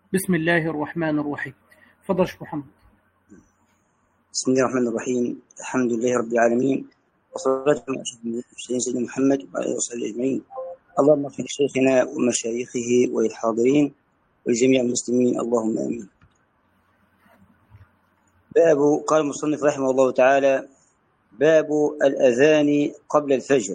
بسم الله الرحمن الرحيم. تفضل شيخ محمد. بسم الله الرحمن الرحيم. الحمد لله رب العالمين، وصلاة على أشرف المرسلين سيدنا محمد وعلى آله وصحبه أجمعين. اللهم اغفر لشيخنا ومشايخه وللحاضرين ولجميع المسلمين، اللهم آمين. باب، قال المصنف رحمه الله تعالى: باب الأذان قبل الفجر.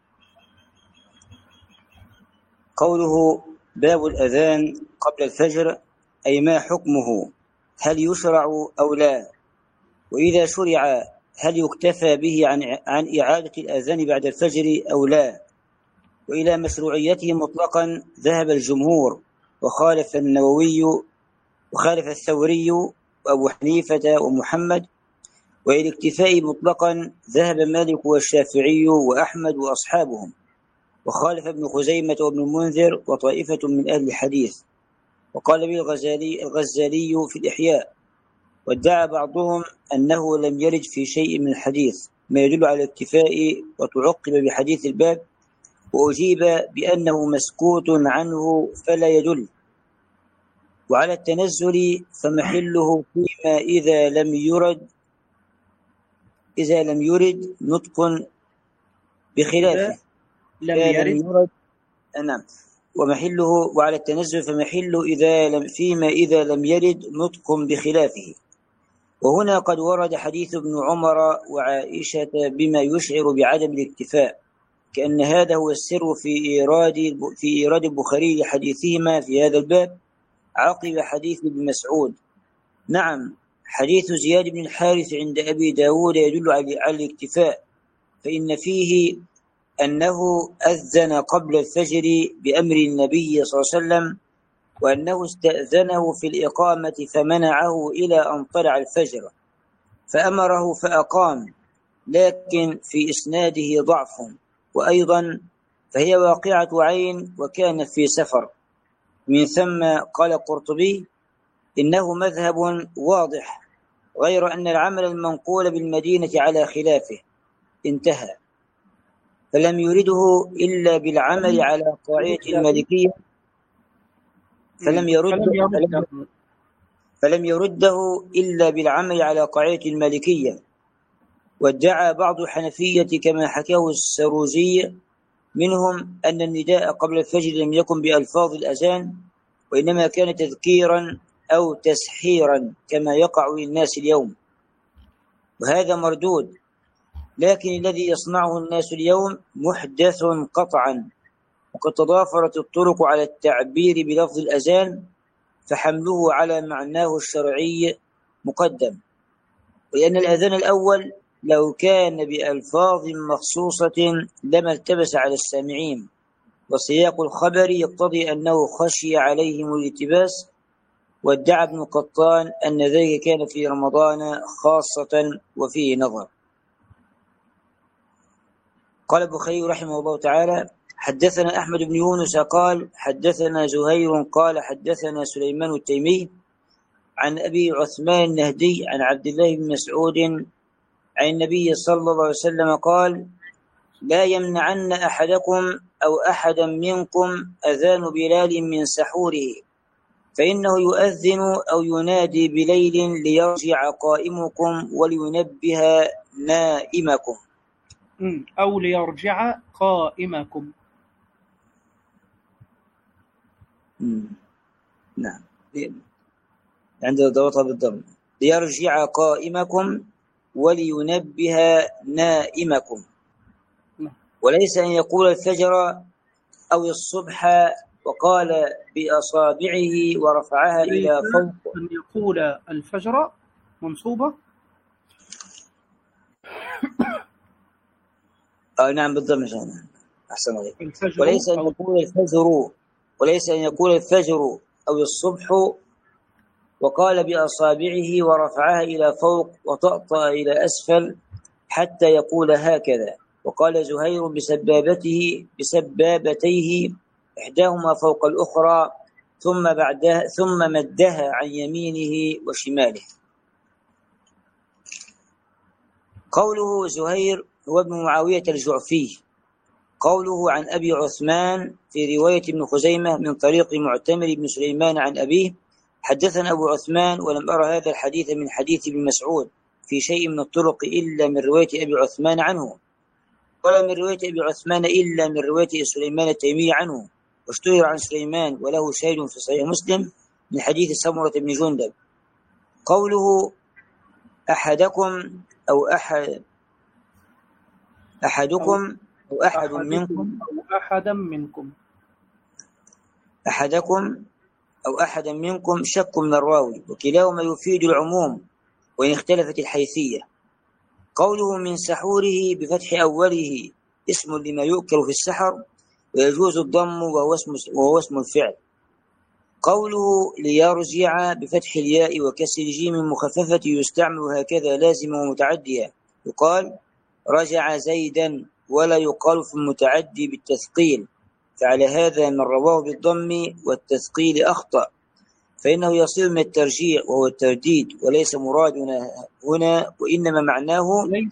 قوله باب الأذان قبل الفجر أي ما حكمه؟ هل يشرع أو لا؟ وإذا شرع هل يكتفى به عن إعادة الأذان بعد الفجر أو لا؟ وإلى مشروعيته مطلقا ذهب الجمهور، وخالف النووي وخالف الثوري وأبو حنيفة ومحمد. وإلى الاكتفاء مطلقا ذهب مالك والشافعي وأحمد وأصحابهم، وخالف ابن خزيمة وابن المنذر وطائفة من أهل الحديث، وقال به الغزالي في الإحياء. وادعى بعضهم أنه لم يرد في شيء من الحديث ما يدل على الاكتفاء، وتعقب بحديث الباب، وأجيب بأنه مسكوت عنه فلا يدل. وعلى التنزل فمحله فيما إذا لم يرد نطق بخلافه. نعم. ومحله وعلى التنزل فمحله إذا لم يرد نطق بخلافه. وهنا قد ورد حديث ابن عمر وعائشة بما يشعر بعدم الاكتفاء، كأن هذا هو السر في إيراد البخاري لحديثهما في هذا الباب عقب حديث ابن مسعود. نعم، حديث زياد بن الحارث عند أبي داود يدل على الاكتفاء، فإن فيه أنه أذن قبل الفجر بأمر النبي صلى الله عليه وسلم، وأنه استأذنه في الإقامة فمنعه إلى أن طلع الفجر، فأمره فأقام، لكن في إسناده ضعف، وأيضا فهي واقعة عين وكان في سفر. من ثم قال القرطبي: إنه مذهب واضح، غير أن العمل المنقول بالمدينة على خلافه. انتهى. فلم يرده إلا بالعمل على قاعدة المالكية، فلم يرده إلا بالعمل على قاعدة المالكية. وادعى بعض الحنفية كما حكاه السروزي منهم أن النداء قبل الفجر لم يكن بألفاظ الأذان، وإنما كان تذكيرا أو تسحيرا كما يقع للناس اليوم، وهذا مردود. لكن الذي يصنعه الناس اليوم محدث قطعا، وقد تضافرت الطرق على التعبير بلفظ الأذان، فحمله على معناه الشرعي مقدم. ولأن الأذان الأول لو كان بألفاظ مخصوصة لما التبس على السامعين، وسياق الخبر يقتضي أنه خشي عليهم الالتباس. وادعى ابن قطان أن ذلك كان في رمضان خاصة، وفيه نظر. قال البخاري رحمه الله تعالى: حدثنا أحمد بن يونس قال حدثنا زهير قال حدثنا سليمان التيمي عن أبي عثمان النهدي عن عبد الله بن مسعود عن النبي صلى الله عليه وسلم قال: لا يمنعن أحدكم أو أحدا منكم أذان بلال من سحوره، فإنه يؤذن أو ينادي بليل ليرجع قائمكم ولينبه نائمكم. أو ليرجع قائمكم. نعم، عند ضبطها بالضم: ليرجع قائمكم ولينبه نائمكم. وليس أن يقول الفجر أو الصبح وقال بأصابعه ورفعها إلى فوق. أن يقول الفجر منصوبة. نعم بالضبط. أحسن عليك. وليس أن يقول الفجر أو الصبح وقال بأصابعه ورفعها إلى فوق وطأطأ إلى أسفل حتى يقول هكذا. وقال زهير بسبابتيه إحداهما فوق الأخرى ثم مدها عن يمينه وشماله. قوله زهير هو ابن معاوية الجعفي. قوله عن أبي عثمان في رواية ابن خزيمة من طريق معتمر بن سليمان عن أبيه حدثنا أبو عثمان ولم أرى هذا الحديث من حديث ابن مسعود في شيء من الطرق إلا من رواية أبي عثمان عنه، ولا من رواية أبي عثمان إلا من رواية سليمان التيمي عنه، واشتهر عن سليمان وله شاهد في صحيح مسلم من حديث سمرة بن جندب. قوله أحدكم أو أحدكم أو أحد منكم أو أحدا منكم، أحدكم أو أحدا منكم شك من الراوي، وكلاهما يفيد العموم وإن اختلفت الحيثية. قوله من سحوره بفتح أوله اسم لما يؤكل في السحر، ويجوز الضم وهو اسم الفعل. قوله ليرجع بفتح الياء وكسر الجيم المخففة يستعمل هكذا لازما ومتعديا، يقال رجع زيدا، ولا يقال في المتعدي بالتثقيل، فعلى هذا من رواه بالضم والتثقيل أخطأ، فإنه يصير من الترجيع وهو الترديد، وليس مرادنا هنا وإنما معناه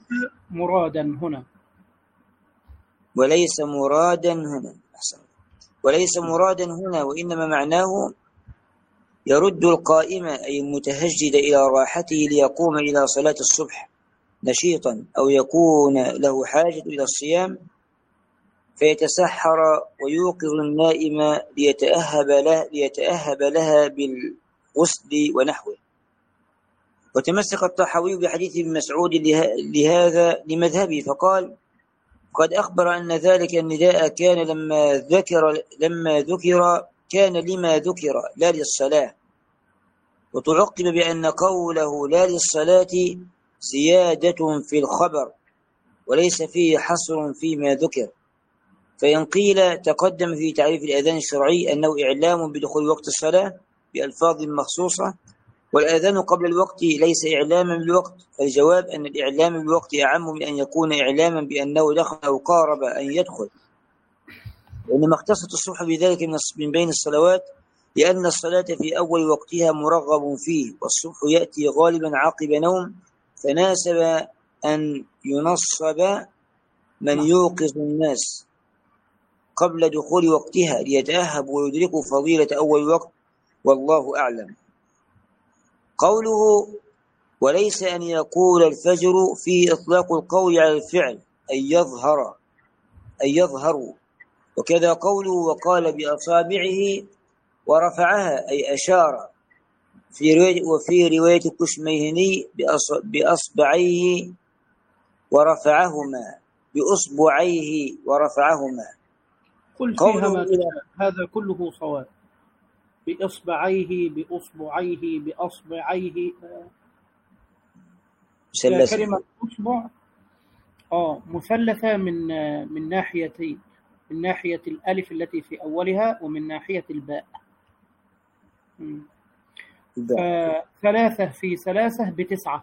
وليس مرادا هنا وإنما معناه يرد القائم أي المتهجد إلى راحته ليقوم إلى صلاة الصبح نشيطا، أو يكون له حاجة إلى الصيام فيتسحر، ويوقظ النائم ليتأهب لها بالغسل ونحوه. وتمسك الطحاوي بحديث ابن مسعود لهذا لمذهبه، فقال قد أخبر أن ذلك النداء كان لما ذكر كان لما ذكر لا للصلاة، وتعقب بأن قوله لا للصلاة زيادة في الخبر وليس فيه حصر فيما ذكر. فإن قيل تقدم في تعريف الأذان الشرعي أنه إعلام بدخول وقت الصلاة بألفاظ مخصوصة، والأذان قبل الوقت ليس إعلاما بالوقت، فالجواب أن الإعلام بالوقت أعم من أن يكون إعلاما بأنه دخل أو قارب أن يدخل، وإنما اختصت الصبح بذلك من بين الصلوات لأن الصلاة في أول وقتها مرغب فيه، والصبح يأتي غالبا عقب نوم، فناسب أن ينصب من يوقظ الناس قبل دخول وقتها ليتأهب ويدركوا فضيلة أول وقت، والله أعلم. قوله وليس أن يقول الفجر فيه إطلاق القول على الفعل أي يظهر، وكذا قوله وقال بأصابعه ورفعها أي أشار، وفي رواية الكشميهني بأصبعيه ورفعهما قل فيها ما تشاء، هذا كله صواب. بأصبعيه كلمة أصبع مثلثة من ناحيتين، من ناحية الألف التي في أولها ومن ناحية الباء. فثلاثة في ثلاثة ب9،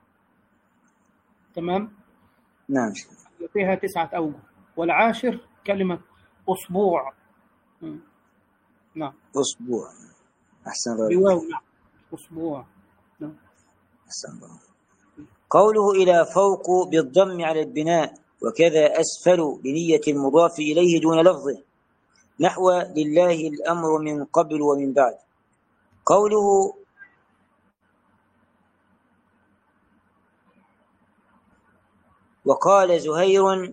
تمام؟ نعم، فيها 9 أوجه، والعاشر كلمة أصبوع. نعم، أصبوع، أحسن بواو. نعم، أصبوع. نعم، أحسن الله. قوله إلى فوق بالضم على البناء، وكذا أسفل بنية المضاف إليه دون لفظه، نحو لله الأمر من قبل ومن بعد. قوله وقال زهير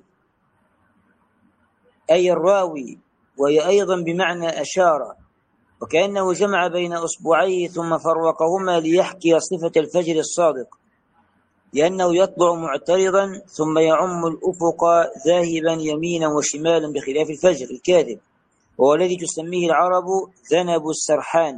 أي الراوي، وهي أيضا بمعنى أشار، وكأنه جمع بين أصبعيه ثم فرقهما ليحكي صفة الفجر الصادق، لأنه يطلع معترضا ثم يعم الأفق ذاهبا يمينا وشمالا بخلاف الفجر الكاذب، وهو الذي تسميه العرب ذنب السرحان،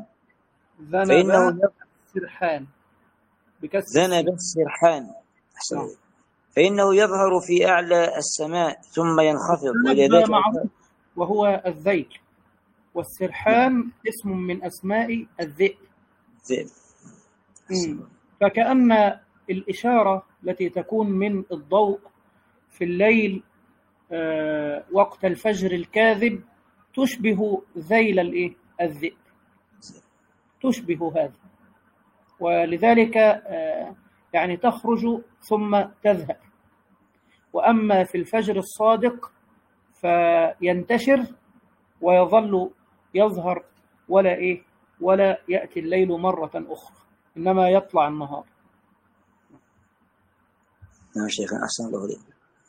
فإنه يظهر في أعلى السماء ثم ينخفض وهو الذيل، والسرحان اسم من أسماء الذئب. فكأن الإشارة التي تكون من الضوء في الليل وقت الفجر الكاذب تشبه ذيل الذئب، تشبه هذا، ولذلك يعني تخرج ثم تذهب. وأما في الفجر الصادق فينتشر ويظل يظهر ولا يأتي الليل مرة أخرى، إنما يطلع النهار. نعم شيخنا أحسن الله إليك.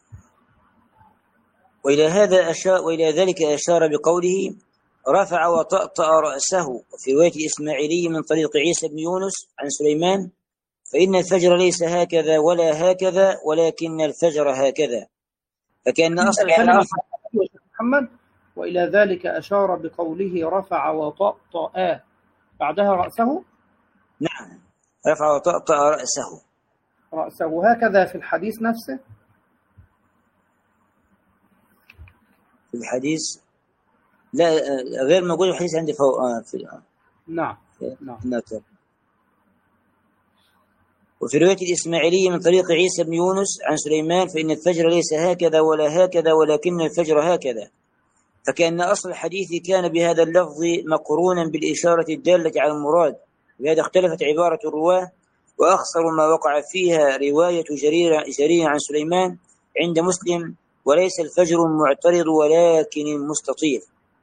وإلى ذلك أشار بقوله رفع وطأطأ رأسه، في رواية الإسماعيلي من طريق عيسى بن يونس عن سليمان فإن الفجر ليس هكذا ولا هكذا ولكن الفجر هكذا، فكأن أصل الحديث محمد. وإلى ذلك أشار بقوله رفع وطأطأ بعدها رأسه. نعم، رفع وطأطأ رأسه هكذا في الحديث نفسه. في الحديث لا، غير موجود الحديث عندي فوق نعم. وفي رواية الإسماعيلي من طريق عيسى بن يونس عن سليمان فإن الفجر ليس هكذا ولا هكذا ولكن الفجر هكذا، فكأن أصل الحديث كان بهذا اللفظ مقرونا بالإشارة الدالة على المراد، لهذا اختلفت عبارة الرواة، وأخسر ما وقع فيها رواية جرير عن سليمان عند مسلم وليس الفجر المعترض ولكن المستطيل.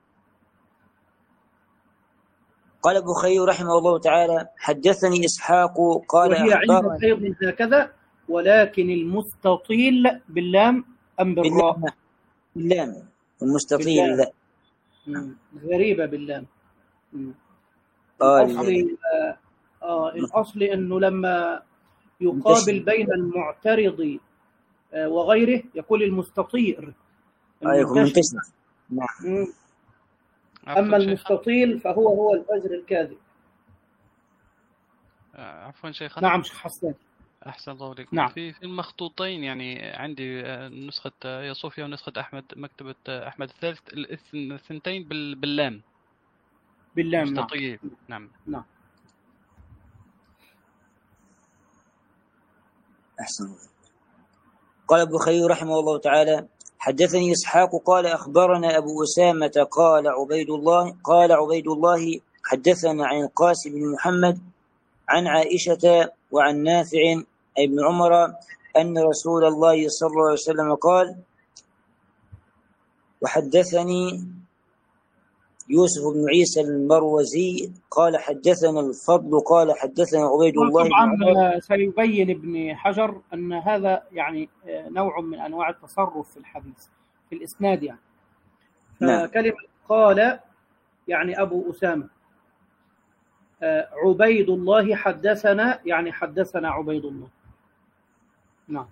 قال البخاري رحمه الله تعالى حدثني إسحاق قال وهي عند أيضا هكذا ولكن المستطيل باللام أم بالراء؟ باللام المستطيل لا. غريبة باللام. الأصل أنه لما يقابل بين المعترض وغيره يقول المستطير منتشر. نعم. أما المستطيل فهو الفجر الكاذب. عفوا شيخنا. نعم شيخ حسن. أحسن الله عليكم. نعم. في المخطوطين يعني عندي نسخة يا صوفيا ونسخة أحمد، مكتبة أحمد الثالث، الثنتين باللام. مستطيل. نعم. أحسن. قال البخاري رحمه الله تعالى حدثني إسحاق قال أخبرنا أبو أسامة قال عبيد الله حدثنا عن القاسم بن محمد عن عائشة وعن نافع ابن عمر أن رسول الله صلى الله عليه وسلم قال. وحدثني يوسف بن عيسى المروزي قال حدثنا الفضل قال حدثنا عبيد الله. طبعا سيبين ابن حجر أن هذا يعني نوع من أنواع التصرف في الحديث في الإسناد يعني. كلمة قال يعني أبو أسامة، عبيد الله حدثنا يعني حدثنا عبيد الله. نعم.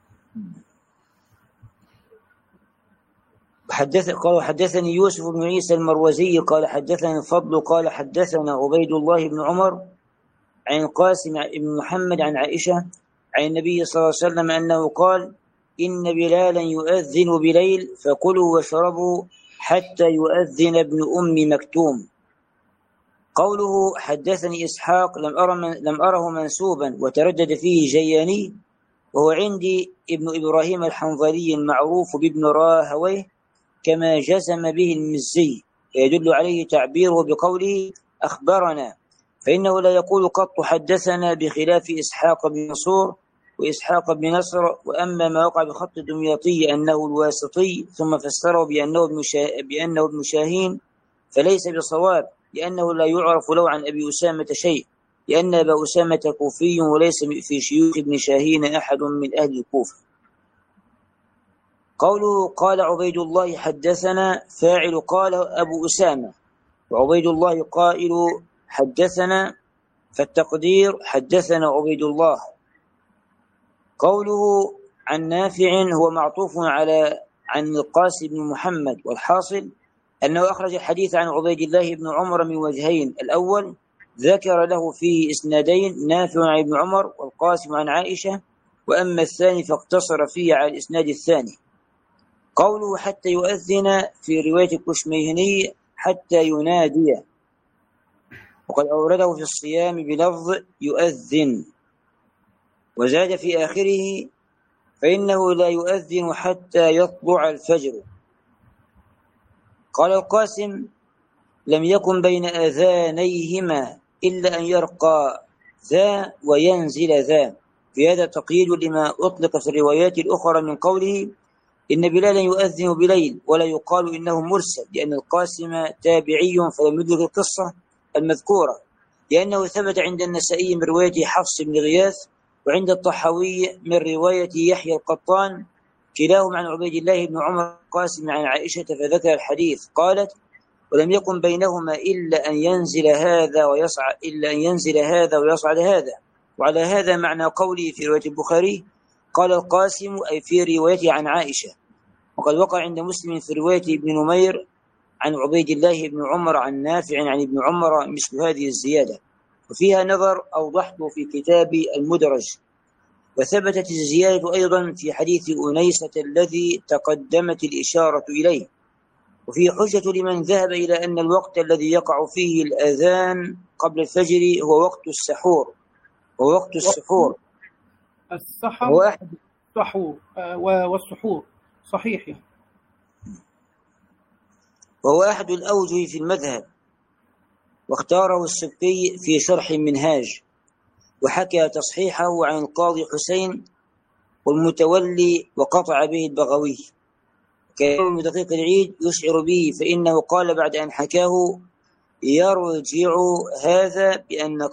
قال حدثني يوسف بن عيسى المروزي قال حدثنا الفضل قال حدثنا عبيد الله بن عمر عن قاسم بن محمد عن عائشة عن النبي صلى الله عليه وسلم أنه قال إن بلالا يؤذن بليل فكلوا واشربوا حتى يؤذن ابن أم مكتوم. قوله حدثني إسحاق لم أره منسوبا وتردد فيه جياني، وهو عندي ابن إبراهيم الحنظلي المعروف بابن راهويه كما جزم به المزي، يدل عليه تعبيره بقوله أخبرنا، فإنه لا يقول قط حدثنا بخلاف إسحاق بن منصور وإسحاق بن نصر. وأما ما وقع بخط الدمياطي أنه الواسطي ثم فسره بأنه ابن شاهين فليس بصواب، لأنه لا يعرف له عن أبي أسامة شيء، لأن أبا أسامة كوفي وليس في شيوخ ابن شاهين أحد من أهل الكوفة. قوله قال عبيد الله حدثنا فاعل قال أبو أسامة، وعبيد الله قائل حدثنا، فالتقدير حدثنا عبيد الله. قوله عن نافع هو معطوف عن القاسم بن محمد، والحاصل أنه أخرج الحديث عن عبيد الله بن عمر من وجهين، الأول ذكر له فيه إسنادين نافع عن ابن عمر والقاسم عن عائشة، وأما الثاني فاقتصر فيه على الإسناد الثاني. قوله حتى يؤذن في رواية الكشميهني حتى ينادي، وقد أورده في الصيام بلفظ يؤذن، وزاد في آخره فإنه لا يؤذن حتى يطلع الفجر. قال القاسم لم يكن بين أذانيهما إلا أن يرقى ذا وينزل ذا، في هذا تقييد لما أطلق في الروايات الأخرى من قوله إن بلالا يؤذن بليل، ولا يقال إنه مرسل، لأن القاسم تابعي فلم يدرك القصة المذكورة، لأنه ثبت عند النسائي من رواية حفص بن غياث، وعند الطحاوي من رواية يحيى القطان كلاهما عن عبيد الله بن عمر قاسم عن عائشة، فذكر الحديث قالت: ولم يكن بينهما إلا أن ينزل هذا ويصعد هذا. وعلى هذا معنى قولي في رواية البخاري قال القاسم، أي في روايته عن عائشة. وقد وقع عند مسلم في رواية ابن نمير عن عبيد الله بن عمر عن نافع عن ابن عمر مثل هذه الزيادة، وفيها نظر أوضحته في كتاب المدرج. وثبتت الزيادة أيضا في حديث أنيسة الذي تقدمت الإشارة إليه. وفي حجة لمن ذهب إلى أن الوقت الذي يقع فيه الأذان قبل الفجر هو وقت السحور، السحر سحور والسحور صحيح. وهو أحد الأوجه في المذهب، واختاره السبكي في شرح المنهاج، وحكى تصحيحه عن القاضي حسين والمتولي، وقطع به البغوي. كان دقيق العيد يشعر به، فإنه قال بعد أن حكاه: يرجع هذا بأن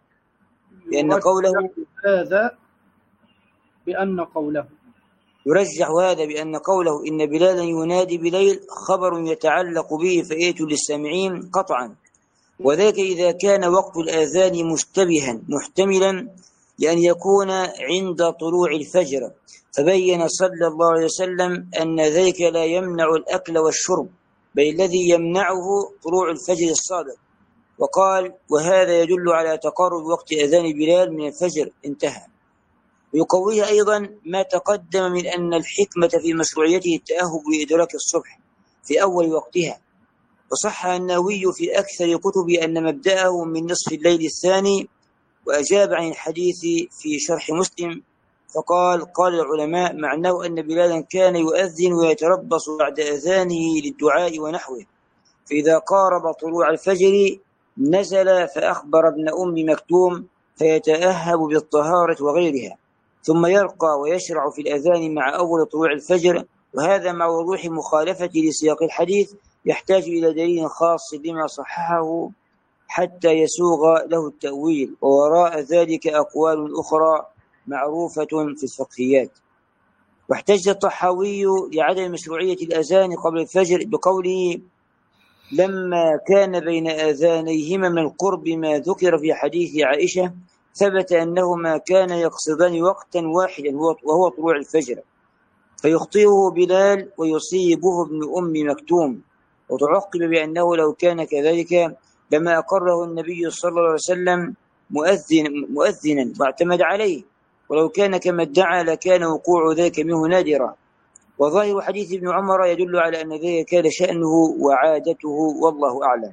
قوله إن بلالا ينادي بليل خبر يتعلق به فائت للسامعين قطعا، وذلك إذا كان وقت الآذان مشتبها محتملا لأن يكون عند طلوع الفجر، فبين صلى الله عليه وسلم أن ذلك لا يمنع الأكل والشرب، بل الذي يمنعه طلوع الفجر الصادق. وقال: وهذا يدل على تقرب وقت أذان بلال من الفجر. انتهى. ويقويه أيضا ما تقدم من أن الحكمة في مشروعيته التأهب لإدراك الصبح في أول وقتها. وصح النووي في أكثر كتبه أن مبدأه من نصف الليل الثاني، وأجاب عن الحديث في شرح مسلم فقال: قال العلماء معناه أن بلالا كان يؤذن ويتربص بعد أذانه للدعاء ونحوه، فإذا قارب طلوع الفجر نزل فأخبر ابن أم مكتوم فيتأهب بالطهارة وغيرها، ثم يرقى ويشرع في الأذان مع أول طلوع الفجر. وهذا مع وضوح مخالفة لسياق الحديث يحتاج إلى دليل خاص لما صححه حتى يسوغ له التأويل، ووراء ذلك أقوال أخرى معروفة في الفقهيات. واحتج الطحاوي لعدم مشروعية الأذان قبل الفجر بقوله: لما كان بين آذانيهما من القرب ما ذكر في حديث عائشة، ثبت أنهما كان يقصدان وقتا واحدا وهو طلوع الفجر، فيخطئه بلال ويصيبه ابن أم مكتوم. وتعقب بأنه لو كان كذلك لما أقره النبي صلى الله عليه وسلم مؤذنا واعتمد عليه، ولو كان كما ادعى لكان وقوع ذلك منه نادرا. وظاهر حديث ابن عمر يدل على أن ذلك كان شأنه وعادته، والله أعلم.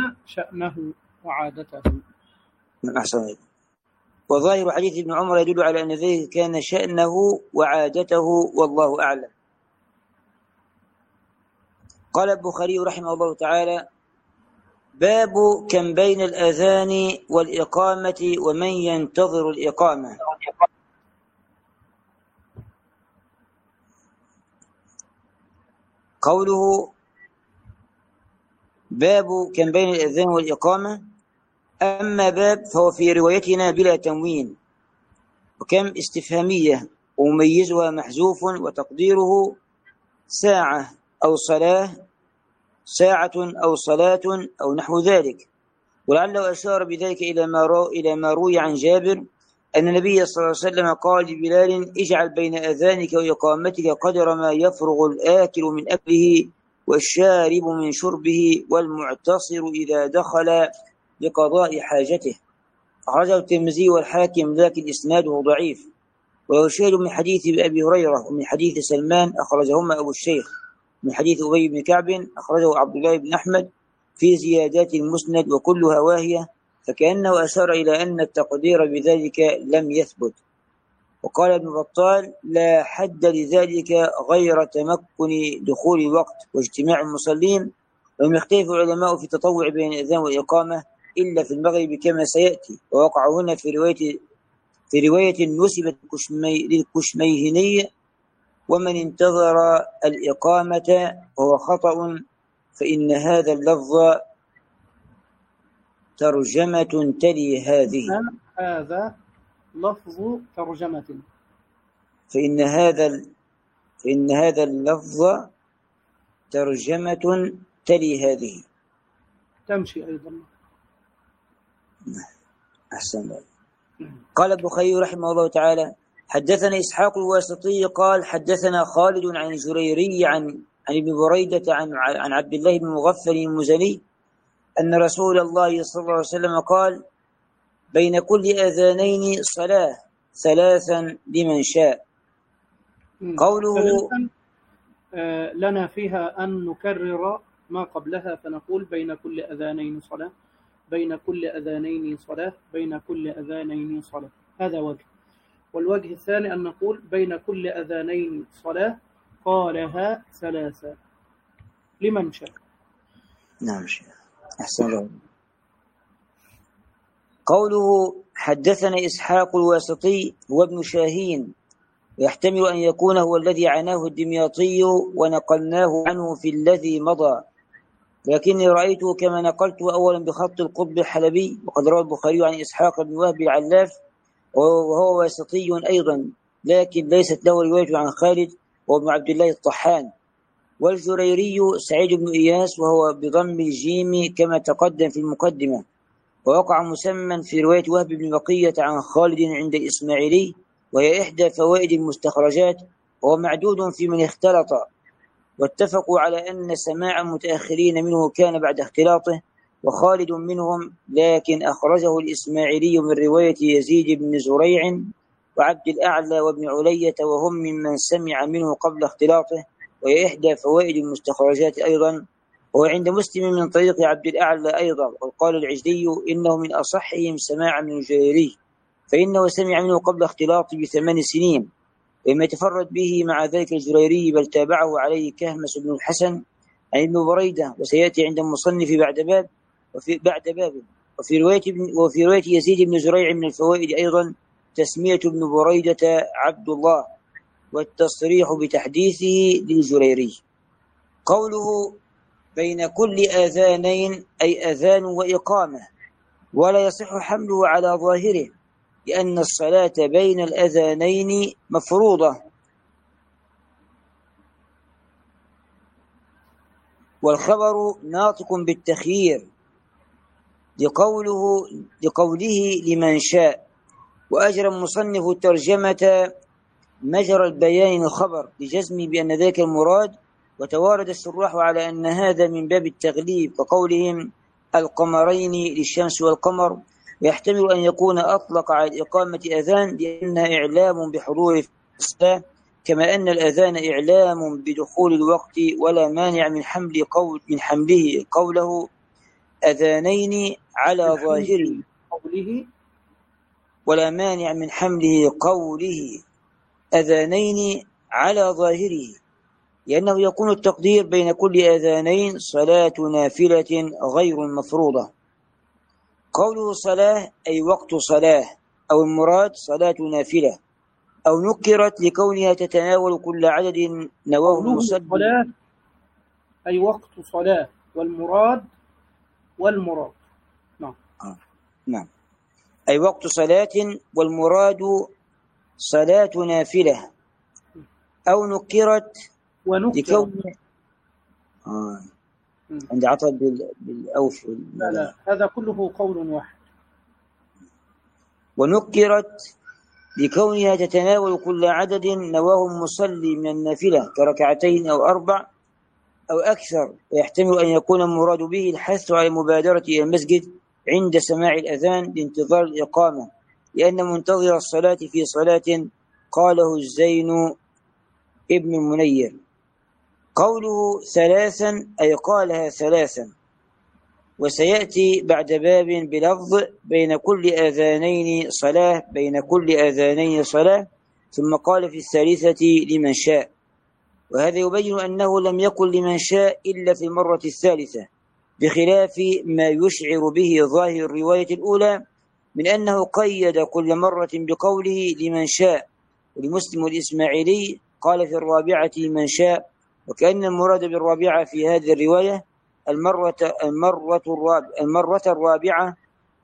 وظاهر حديث ابن عمر يدل على أن ذلك كان شأنه وعادته، والله أعلم. قال البخاري رحمه الله تعالى: باب كم بين الأذان والإقامة ومن ينتظر الإقامة. قوله باب كم بين الأذان والإقامة، أما باب فهو في روايتنا بلا تنوين، وكم استفهامية ومميزها محذوف، وتقديره ساعة أو صلاة، ساعة أو صلاة أو نحو ذلك. ولعله أشار بذلك إلى ما روي عن جابر أن النبي صلى الله عليه وسلم قال لبلال: اجعل بين أذانك وإقامتك قدر ما يفرغ الآكل من أكله والشارب من شربه والمعتصر إذا دخل لقضاء حاجته. أخرجه الترمذي والحاكم، لكن إسناده ضعيف. ويشهد من حديث أبي هريرة ومن حديث سلمان أخرجهما أبو الشيخ، من حديث أبي بن كعب أخرجه عبد الله بن أحمد في زيادات المسند، وكلها واهية، فكأنه أشار إلى أن التقدير بذلك لم يثبت. وقال ابن بطال: لا حد لذلك غير تمكن دخول الوقت واجتماع المصلين، ولم يختلف العلماء في التطوع بين الأذان والإقامة إلا في المغرب كما سيأتي. ووقع هنا في رواية نسبت للكشميهني: ومن انتظر الإقامة وهو خطأ، فإن هذا اللفظ ترجمة تلي هذه. هذا لفظ ترجمة. فإن هذا اللفظ ترجمة تلي هذه. تمشي أيضا. أحسن الله. قال البخاري رحمه الله تعالى: حدثنا إسحاق الواسطي قال: حدثنا خالد عن الجريري عن ابن بريدة عن عبد الله بن مغفل المزني أن رسول الله صلى الله عليه وسلم قال: بين كل أذانين صلاة ثلاثا لمن شاء. قوله لنا فيها أن نكرر ما قبلها فنقول بين كل أذانين صلاة، بين كل أذانين صلاة، بين كل أذانين صلاة. هذا وجه. والوجه الثاني أن نقول بين كل أذانين صلاة قالها ثلاثة لمن شاء. نعم شيخ. أحسن الله. قوله حدثنا إسحاق الواسطي هو ابن شاهين، ويحتمل أن يكون هو الذي عناه الدمياطي ونقلناه عنه في الذي مضى، لكني رأيته كما نقلته أولا بخط القطب الحلبي، وقد روى البخاري عن إسحاق بن وهب العلاف وهو واسطي أيضا، لكن ليست له رواية عن خالد وابن عبد الله الطحان. والجريري سعيد بن إياس وهو بضم الجيم كما تقدم في المقدمة، ووقع مسمى في رواية وهب بن بقية عن خالد عند الإسماعيلي، وهي إحدى فوائد المستخرجات، وهو معدود في من اختلط، واتفقوا على أن سماع متأخرين منه كان بعد اختلاطه، وخالد منهم، لكن أخرجه الإسماعيلي من رواية يزيد بن زريع وعبد الأعلى وابن علية، وهم ممن سمع منه قبل اختلاطه، وهي إحدى فوائد المستخرجات أيضا. وهو عند مسلم من طريق عبد الأعلى أيضا. وقال العجلي إنه من أصحهم سماعا من الجريري، فإنه سمع منه قبل اختلاطه ب8 سنين، وما يتفرد به مع ذلك الجريري بل تابعه عليه كهمس بن الحسن عن ابن بريدة، وسيأتي عند المصنف بعد باب. وفي رواية يزيد بن زريع من الفوائد أيضا تسمية ابن بريدة عبد الله، والتصريح بتحديثه للجريري. قوله بين كل آذانين أي أذان وإقامة، ولا يصح حمله على ظاهره، لأن الصلاة بين الأذانين مفروضة، والخبر ناطق بالتخيير لقوله لمن شاء. وأجرى المصنف الترجمة مجرى البيان الخبر لجزم بأن ذاك المراد، وتوارد السراح على أن هذا من باب التغليب كقولهم القمرين للشمس والقمر، ويحتمل أن يكون أطلق على الإقامة أذان لأنها إعلام بحضور الصلاة، كما أن الأذان إعلام بدخول الوقت، ولا مانع من حمله قوله أذانين على ظاهره، ولا مانع من حمله قوله أذانين على ظاهره، لأنه يكون التقدير بين كل أذانين صلاة نافلة غير مفروضة. قوله صلاة أي وقت صلاة، أو المراد صلاة نافلة، أو نكرت لكونها تتناول كل عدد نواه المصلي. صلاة أي وقت صلاة، والمراد نعم أي وقت صلاة، والمراد صلاة نافلة، أو نكرت لكون عند عطب بالأوف. لا هذا كله قول واحد. ونكرت لكونها تتناول كل عدد نواه المصلي من النافلة كركعتين أو 4 أو أكثر، ويحتمل أن يكون المراد به الحث على المبادرة إلى المسجد عند سماع الأذان لانتظار الإقامة، لأن منتظر الصلاة في صلاة. قاله الزين ابن المنير. قوله ثلاثا أي قالها ثلاثا، وسيأتي بعد باب بلفظ بين كل آذانين صلاة، بين كل آذانين صلاة، ثم قال في الثالثة لمن شاء، وهذا يبين أنه لم يقل لمن شاء إلا في المرة الثالثة، بخلاف ما يشعر به ظاهر الرواية الأولى من أنه قيد كل مرة بقوله لمن شاء. ولمسلم والإسماعيلي قال في الرابعة لمن شاء، وكأن المراد بالرابعة في هذه الرواية المرة الرابعة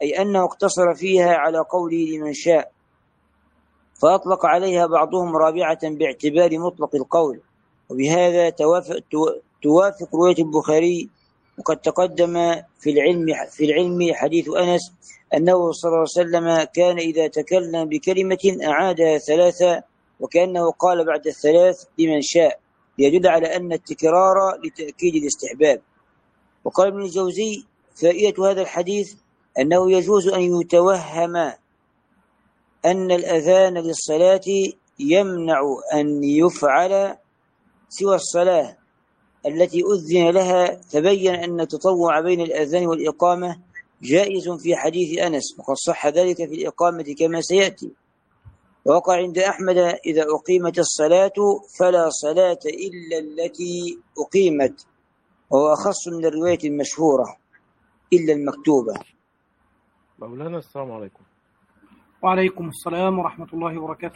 أي أنه اقتصر فيها على قوله لمن شاء، فأطلق عليها بعضهم رابعة باعتبار مطلق القول، وبهذا توافق رواية البخاري. وقد تقدم في العلم حديث أنس أنه صلى الله عليه وسلم كان إذا تكلم بكلمة أعادها ثلاثة، وكأنه قال بعد الثلاث لمن شاء، ليدل على أن التكرار لتأكيد الاستحباب. وقال ابن الجوزي: فائدة هذا الحديث أنه يجوز أن يتوهم أن الأذان للصلاة يمنع أن يفعل سوى الصلاة التي أذن لها، فبين أن التطوع بين الأذان والإقامة جائز في حديث أنس، وقد صح ذلك في الإقامة كما سيأتي. ووقع عند أحمد: إذا أقيمت الصلاة فلا صلاة إلا التي أقيمت، وهو أخص من الرواية المشهورة إلا المكتوبة. مولانا السلام عليكم. وعليكم السلام ورحمة الله وبركاته.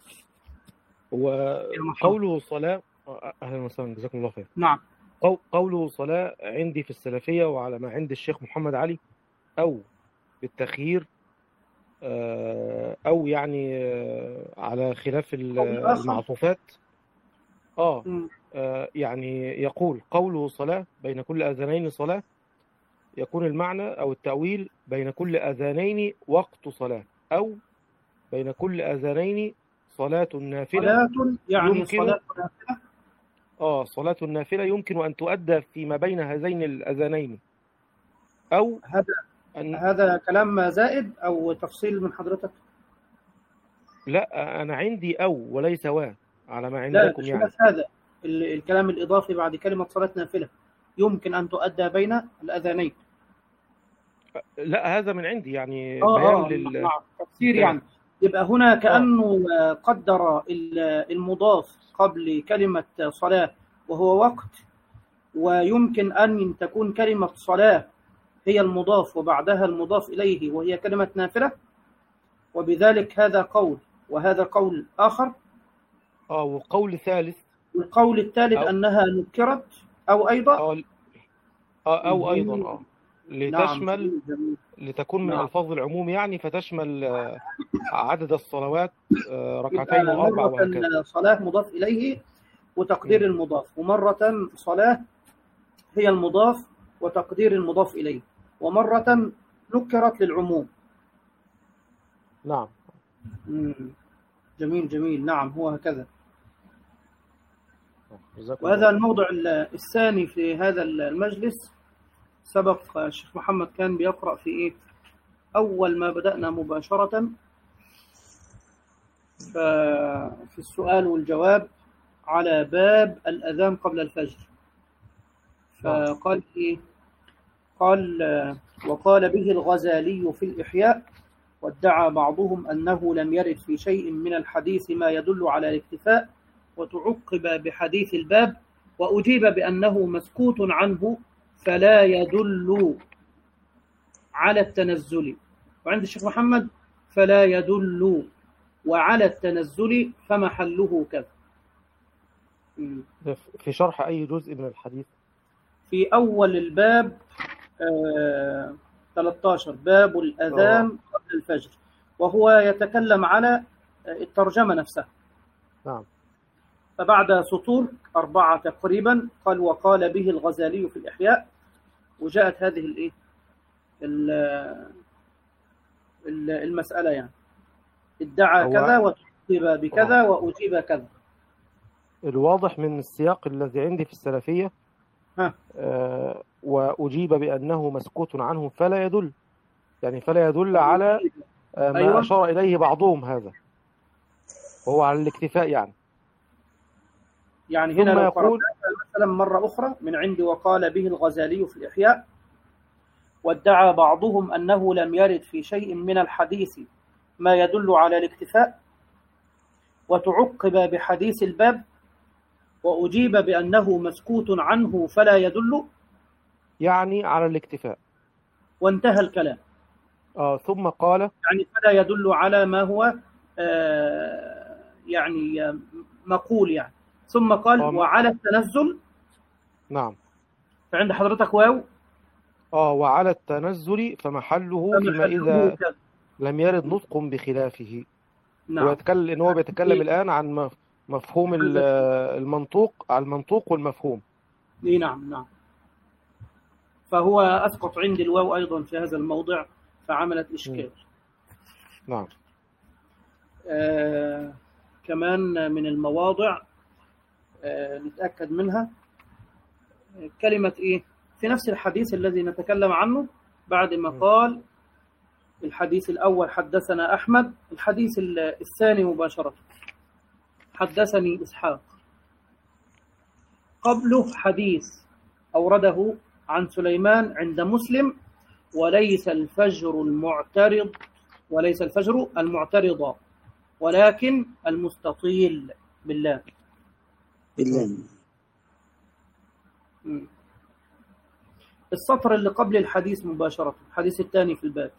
وقوله صلاة، أهلا وسهلا، جزاكم الله خير. نعم. قوله صلاة عندي في السلفية وعلى ما عند الشيخ محمد علي أو بالتخيير، أو يعني على خلاف المعطوفات. يعني يقول قوله صلاة بين كل أذانين صلاة، يكون المعنى أو التأويل بين كل أذانين وقت صلاة، أو بين كل أذانين صلاة نافلة. صلاة يعني صلاة نافلة. صلاة النافلة يمكن أن تؤدى فيما بين هذين الأذانين. أو هذا كلام زائد أو تفصيل من حضرتك؟ لا، أنا عندي أو وليس على ما عندكم. لا، يعني هذا الكلام الإضافي بعد كلمة صلاة نافلة يمكن أن تؤدى بين الأذانين. لا، هذا من عندي يعني بيان تفسير. يعني يبقى هنا كأنه قدر المضاف قبل كلمة صلاة وهو وقت، ويمكن أن تكون كلمة صلاة هي المضاف وبعدها المضاف إليه وهي كلمة نافلة، وبذلك هذا قول وهذا قول آخر. وقول ثالث، والقول الثالث أنها نكرت أو أيضا أيضا لتشمل. نعم. لتكون من ألفاظ العموم يعني، فتشمل عدد الصلوات ركعتين وأربع وهكذا. صلاة مضاف إليه وتقدير المضاف، ومرة صلاة هي المضاف وتقدير المضاف إليه، ومرة نكرت للعموم. نعم. جميل. نعم، هو هكذا. وهذا الموضع الثاني في هذا المجلس. سبق الشيخ محمد كان بيقرأ في إيه؟ أول ما بدأنا مباشرة في السؤال والجواب على باب الأذان قبل الفجر، فقال إيه؟ قال: وقال به الغزالي في الإحياء، وادعى بعضهم أنه لم يرد في شيء من الحديث ما يدل على الاكتفاء، وتعقب بحديث الباب، وأجيب بأنه مسكوت عنه فلا يدل على التنزل. وعند الشيخ محمد فلا يدل، وعلى التنزل فمحله كذا. في شرح أي جزء من الحديث؟ في أول الباب 13، باب الأذان قبل الفجر، وهو يتكلم على الترجمة نفسها. نعم. فبعد سطور 4 تقريبا قال: وقال به الغزالي في الإحياء، وجاءت هذه المسألة، يعني ادعى كذا وتجيب بكذا وأجيب كذا. الواضح من السياق الذي عندي في السلفية وأجيب بأنه مسكوت عنه فلا يدل، يعني فلا يدل على ما أشار إليه بعضهم، هذا وهو على الاكتفاء. يعني هنا لو قرأت مثلا مرة أخرى من عندي: وقال به الغزالي في الإحياء، وادعى بعضهم أنه لم يرد في شيء من الحديث ما يدل على الاكتفاء، وتعقب بحديث الباب، وأجيب بأنه مسكوت عنه فلا يدل، يعني على الاكتفاء، وانتهى الكلام. ثم قال يعني فلا يدل على ما هو يعني مقول يعني. ثم قال: وعلى التنزل. نعم. فعند حضرتك واو؟ وعلى التنزل فمحله فيما إذا لم يرد نطق بخلافه. نعم. هو بيتكلم الآن عن مفهوم المنطوق، على المنطوق والمفهوم. نعم نعم. فهو أسقط عندي الواو أيضا في هذا الموضع فعملت إشكال. نعم. كمان من المواضع نتأكد منها كلمة إيه في نفس الحديث الذي نتكلم عنه، بعد ما قال الحديث الأول حدثنا أحمد، الحديث الثاني مباشرة حدثني إسحاق، قبله حديث أورده عن سليمان عند مسلم: وليس الفجر المعترض ولكن المستطيل بالله. السطر اللي قبل الحديث مباشرة، الحديث الثاني في الباب.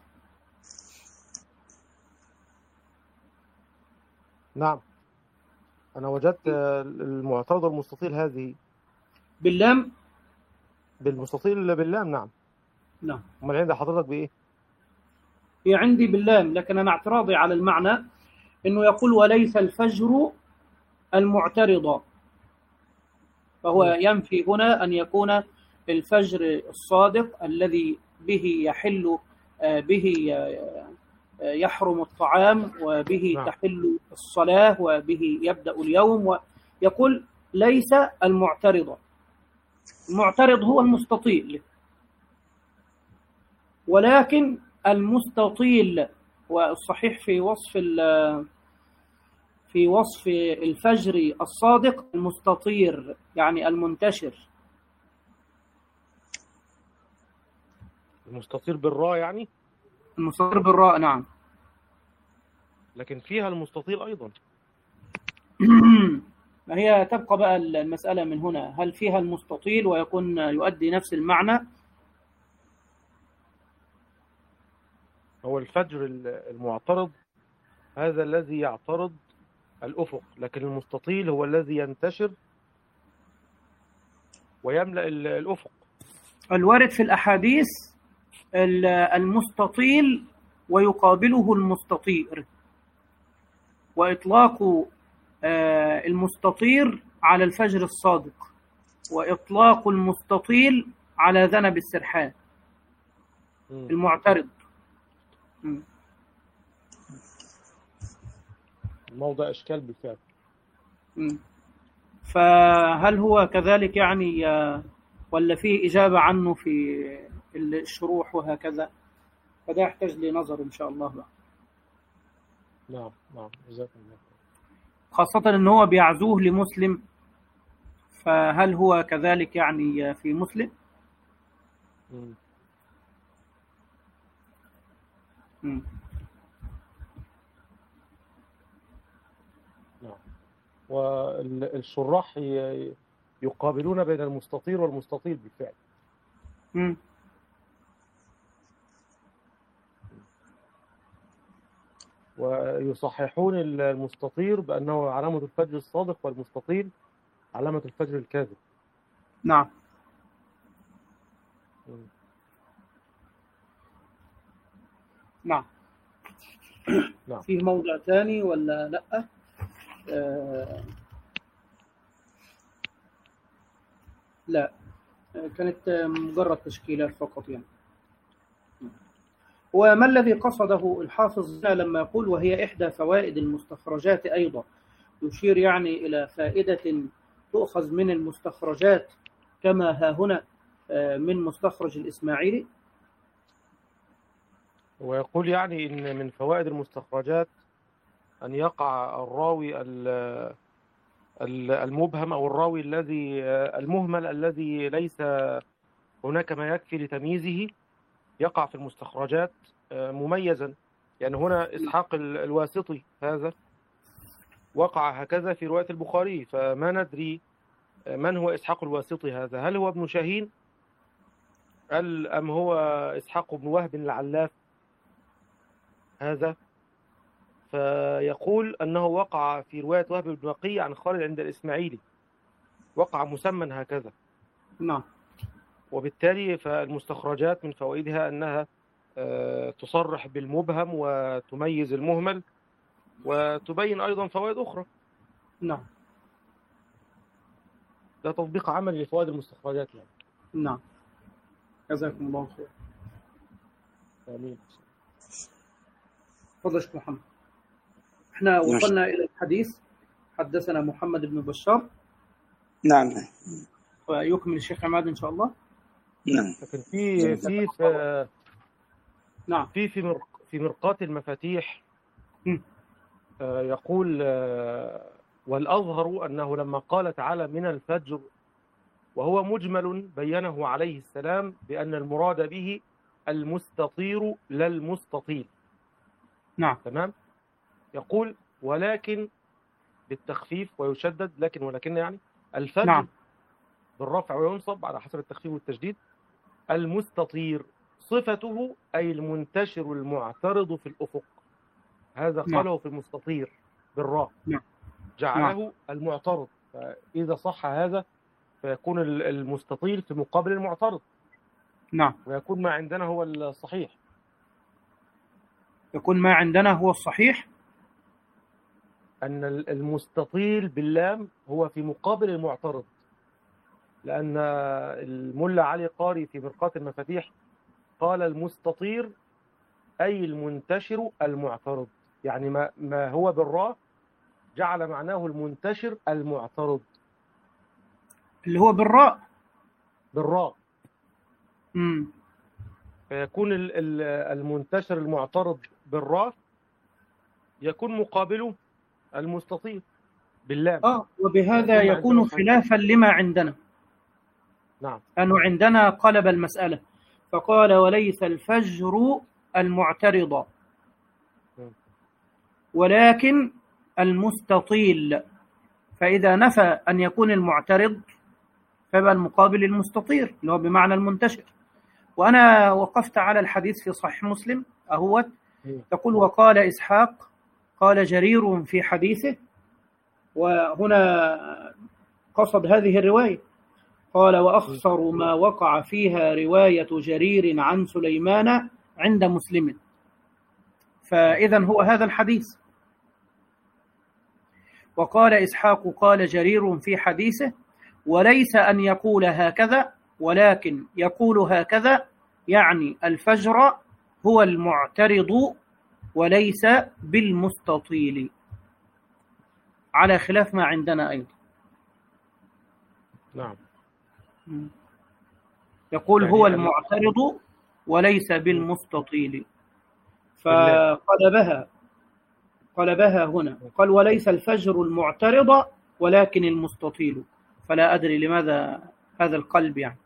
نعم، أنا وجدت المعترض والمستطيل هذه باللام، بالمستطيل باللام. نعم نعم. أمال عند حضرتك بإيه؟ هي عندي باللام، لكن أنا اعتراضي على المعنى إنه يقول وليس الفجر المعترض، فهو ينفي هنا أن يكون الفجر الصادق الذي به يحرم الطعام وبه تحل الصلاة وبه يبدأ اليوم، ويقول ليس المعترض. المعترض هو المستطيل، ولكن المستطيل والصحيح في وصف الفجر الصادق المستطير، يعني المنتشر. المستطير بالراء، يعني المستطير بالراء. نعم، لكن فيها المستطيل أيضا. ما هي تبقى بقى المسألة من هنا، هل فيها المستطيل ويكون يؤدي نفس المعنى؟ هو الفجر المعترض هذا الذي يعترض الأفق، لكن المستطيل هو الذي ينتشر ويملأ الأفق. الوارد في الأحاديث المستطيل ويقابله المستطير، وإطلاق المستطير على الفجر الصادق، وإطلاق المستطيل على ذنب السرحان المعترض. موضع إشكال بالفعل. فهل هو كذلك يعني ولا في إجابة عنه في الشروح وهكذا؟ فده يحتاج لنظر إن شاء الله بقى. نعم نعم، جزاكم الله. خاصة إن هو بيعزوه لمسلم، فهل هو كذلك يعني في مسلم؟ نعم. والشراح يقابلون بين المستطير والمستطيل بالفعل. ويصححون المستطير بأنه علامة الفجر الصادق، والمستطيل علامة الفجر الكاذب. نعم. نعم. نعم. فيه موضع ثاني ولا لا؟ لا، كانت مجرد تشكيلات فقط يعني. وما الذي قصده الحافظ لما يقول وهي إحدى فوائد المستخرجات أيضا؟ يشير يعني إلى فائدة تؤخذ من المستخرجات كما ها هنا من مستخرج الإسماعيلي. ويقول يعني إن من فوائد المستخرجات أن يقع الراوي المبهم أو الراوي المهمل الذي ليس هناك ما يكفي لتمييزه يقع في المستخرجات مميزا. يعني هنا إسحاق الواسطي هذا وقع هكذا في رواية البخاري، فما ندري من هو إسحاق الواسطي هذا، هل هو ابن شاهين أم هو إسحاق بن وهب العلاف هذا؟ فيقول أنه وقع في رواية وهب بن بقية عن خالد عند الإسماعيلي، وقع مسمى هكذا. نعم. وبالتالي فالمستخرجات من فوائدها أنها تصرح بالمبهم وتميز المهمل وتبين أيضا فوائد أخرى. نعم. ده تطبيق عملي لفوائد المستخرجات يعني. نعم. جزاكم الله خير. آمين. تفضل شيخ محمد. احنا وصلنا إلى الحديث. حدثنا محمد بن بشار. نعم. ويكمل الشيخ عماد إن شاء الله. نعم. لكن نعم. في مرقات المفاتيح يقول والأظهر أنه لما قال تعالى من الفجر وهو مجمل بينه عليه السلام بأن المراد به المستطير لا المستطيل. نعم. تمام. يقول ولكن بالتخفيف ويشدد ولكن يعني الفجر نعم. بالرفع وينصب على حسب التخفيف والتشديد. المستطير صفته أي المنتشر المعترض في الأفق. هذا قاله في المستطير بالراء. نعم. جعله المعترض. فإذا صح هذا فيكون المستطيل في مقابل المعترض. نعم. ويكون ما عندنا هو الصحيح. يكون ما عندنا هو الصحيح أن المستطيل باللام هو في مقابل المعترض، لأن الملا علي قاري في مرقات المفاتيح قال المستطير أي المنتشر المعترض، يعني ما هو بالراء جعل معناه المنتشر المعترض اللي هو بالراء. فيكون المنتشر المعترض بالراء يكون مقابله المستطيل باللام. وبهذا يكون خلافا لما عندنا. نعم. أنه عندنا قلب المسألة فقال وليس الفجر المعترض ولكن المستطيل، فإذا نفى أن يكون المعترض فيبقى المقابل المستطير اللي هو بمعنى المنتشر. وأنا وقفت على الحديث في صحيح مسلم أهوت يقول وقال إسحاق قال جرير في حديثه، وهنا قصد هذه الرواية قال وأخسر ما وقع فيها رواية جرير عن سليمان عند مسلم، فإذا هو هذا الحديث. وقال إسحاق قال جرير في حديثه وليس أن يقول هكذا ولكن يقول هكذا، يعني الفجر هو المعترض وليس بالمستطيل، على خلاف ما عندنا أيضا. نعم. يقول يعني هو المعترض وليس بالمستطيل، فقلبها هنا قال وليس الفجر المعترض ولكن المستطيل، فلا أدري لماذا هذا القلب يعني.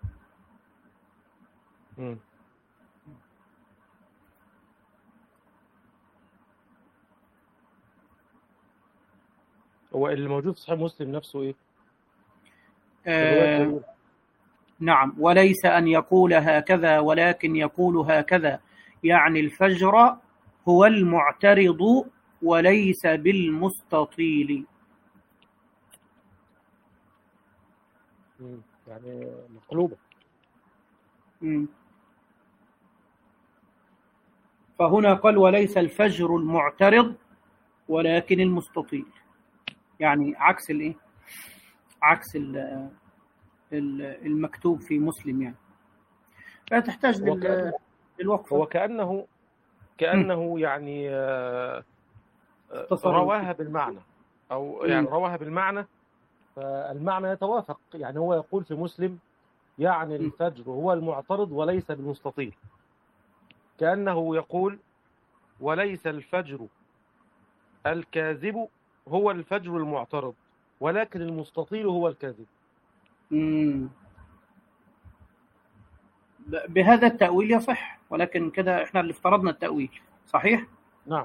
هو اللي موجود في صحيح مسلم نفسه ايه؟ نعم. وليس أن يقول هكذا ولكن يقول هكذا، يعني الفجر هو المعترض وليس بالمستطيل. يعني مقلوبة. فهنا قال وليس الفجر المعترض ولكن المستطيل، يعني عكس الايه؟ عكس المكتوب في مسلم يعني. فتحتاج للوقفة. هو كأنه يعني رواها بالمعنى أو يعني رواها بالمعنى، فالمعنى يتوافق. يعني هو يقول في مسلم يعني الفجر هو المعترض وليس بالمستطيل، كأنه يقول وليس الفجر الكاذب هو الفجر المعترض ولكن المستطيل هو الكاذب. بهذا التأويل يصح، ولكن كده احنا اللي افترضنا التأويل صحيح؟ نعم.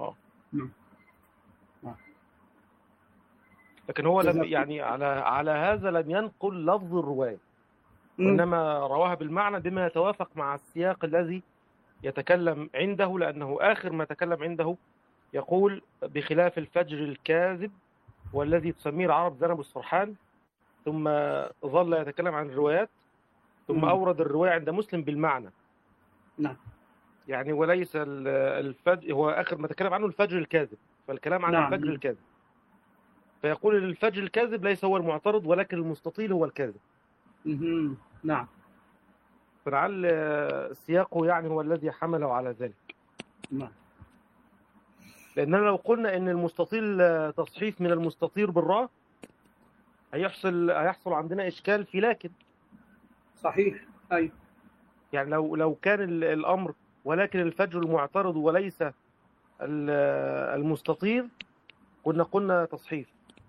لكن هو لم يعني على هذا لم ينقل لفظ الرواية، وإنما رواها بالمعنى بما يتوافق مع السياق الذي يتكلم عنده، لأنه آخر ما تكلم عنده يقول بخلاف الفجر الكاذب والذي تسميه العرب ذنب السرحان، ثم ظل يتكلم عن الروايات، ثم أورد الرواية عند مسلم بالمعنى. نعم. يعني وليس الفجر، هو آخر ما تكلم عنه الفجر الكاذب، فالكلام عن نعم. الفجر الكاذب، فيقول ان الفجر الكاذب ليس هو المعترض ولكن المستطيل هو الكاذب. نعم. فلعل سياقه يعني هو الذي حمله على ذلك. نعم. لأننا لو قلنا ان المستطيل تصحيف من المستطير بالراء هيحصل عندنا إشكال في لكن. صحيح. أي يعني لو كان الأمر ولكن الفجر المعترض وليس المستطير كنا قلنا تصحيف.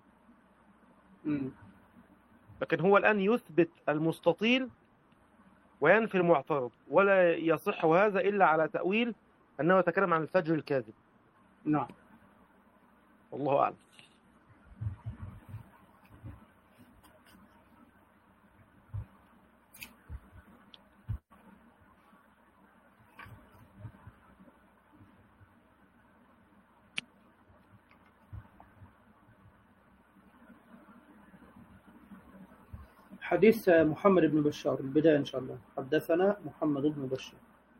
لكن هو الآن يثبت المستطيل وينفي المعترض، ولا يصح هذا إلا على تأويل أنه يتكلم عن الفجر الكاذب. نعم. والله أعلم. حديث محمد بن بشار البداية إن شاء الله. حدثنا محمد بن بشار.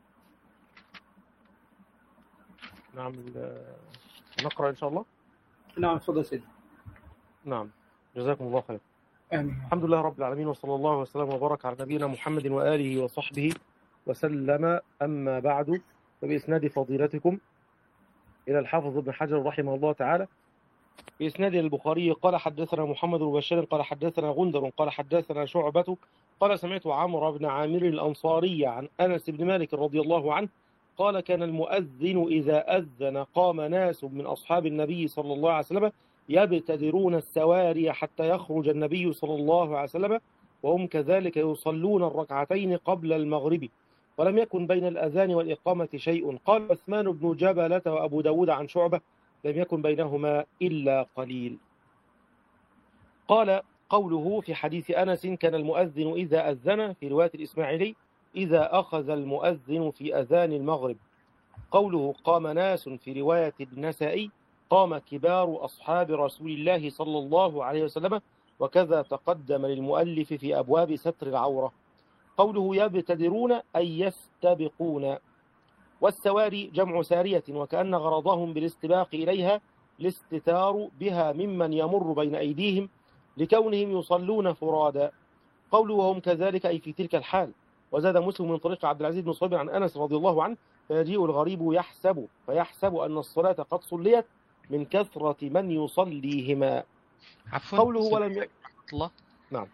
نعم. نقرأ إن شاء الله. نعم تفضل سيدي. نعم جزاكم الله خير. آمين. الحمد لله رب العالمين، وصلى الله وسلم وبارك على نبينا محمد وآله وصحبه وسلم. أما بعد، فبإسناد فضيلتكم إلى الحافظ ابن حجر رحمه الله تعالى بإسناد البخاري قال حدثنا محمد بن بشار قال حدثنا غندر قال حدثنا شعبة قال سمعت عمرو بن عامر الأنصاري عن أنس بن مالك رضي الله عنه قال كان المؤذن إذا أذن قام ناس من أصحاب النبي صلى الله عليه وسلم يبتدرون السواري حتى يخرج النبي صلى الله عليه وسلم وهم كذلك يصلون الركعتين قبل المغرب ولم يكن بين الأذان والإقامة شيء. قال عثمان بن جبلة وأبو داود عن شعبة لم يكن بينهما إلا قليل. قال قوله في حديث أنس كان المؤذن إذا أذن في رواية الإسماعيلي إذا أخذ المؤذن في أذان المغرب. قوله قام ناس في رواية النسائي قام كبار أصحاب رسول الله صلى الله عليه وسلم، وكذا تقدم للمؤلف في أبواب ستر العورة. قوله يبتدرون أي يستبقون، والسواري جمع سارية وكأن غرضهم بالاستباق إليها الاستتار بها ممن يمر بين أيديهم لكونهم يصلون فرادا. قوله وهم كذلك أي في تلك الحال. وزاد مسلم من طريق عبد العزيز بن صهيب عن أنس رضي الله عنه فيجيء الغريب فيحسب أن الصلاة قد صليت من كثرة من يصليهما. عفوا. قوله ولم الله. نعم.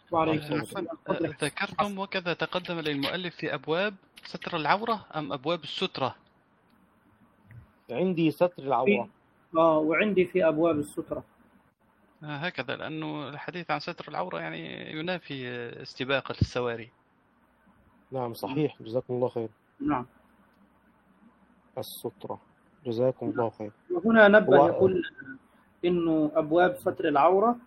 ذكرتم وكذا تقدم للمؤلف في أبواب ستر العورة أم أبواب السترة؟ عندي ستر العورة. وعندي في أبواب السترة. هكذا، لأنه الحديث عن ستر العورة يعني ينافي استباقة السواري. نعم صحيح. جزاكم الله خير. نعم. السترة. جزاكم الله خير. وهنا نبه يقول إنه أبواب ستر العورة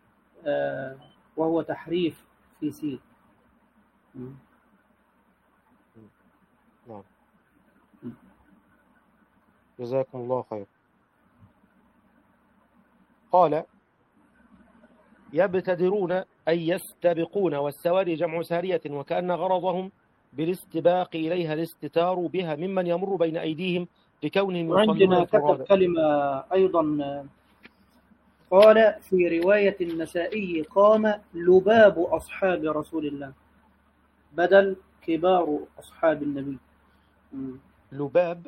وهو تحريف في سين. نعم. جزاكم الله خير. قال يبتدرون أي يستبقون، والسواري جمع سارية وكأن غرضهم بالاستباق إليها الاستتار بها ممن يمر بين أيديهم لكونهم وعندنا كتب كلمة أيضا قال في رواية النسائي قام لباب أصحاب رسول الله بدل كبار أصحاب النبي. لباب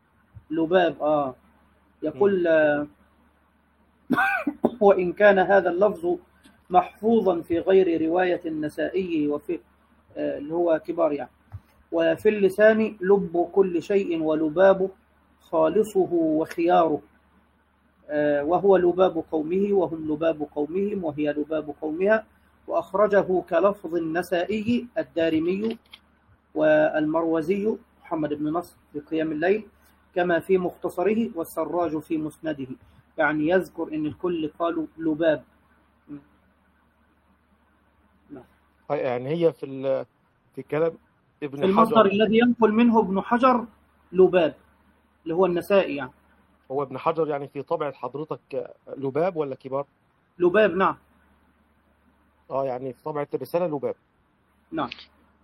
يقول وإن كان هذا اللفظ محفوظا في غير رواية النسائي وفي اللي هو كبار يعني، وفي اللسان لب كل شيء ولباب خالصه وخياره، وهو لباب قومه وهم لباب قومهم وهي لباب قومها. وأخرجه كلفظ النسائي الدارمي والمروزي محمد بن نصر في قيام الليل كما في مختصره والسراج في مسنده، يعني يذكر إن الكل قالوا لباب. يعني هي في كلام ابن حجر المصدر الذي ينقل منه ابن حجر لباب اللي هو النسائي يعني. هو ابن حجر يعني في طبعة حضرتك لباب ولا كبار؟ لباب. نعم. يعني في طبعة الرسالة لباب. نعم.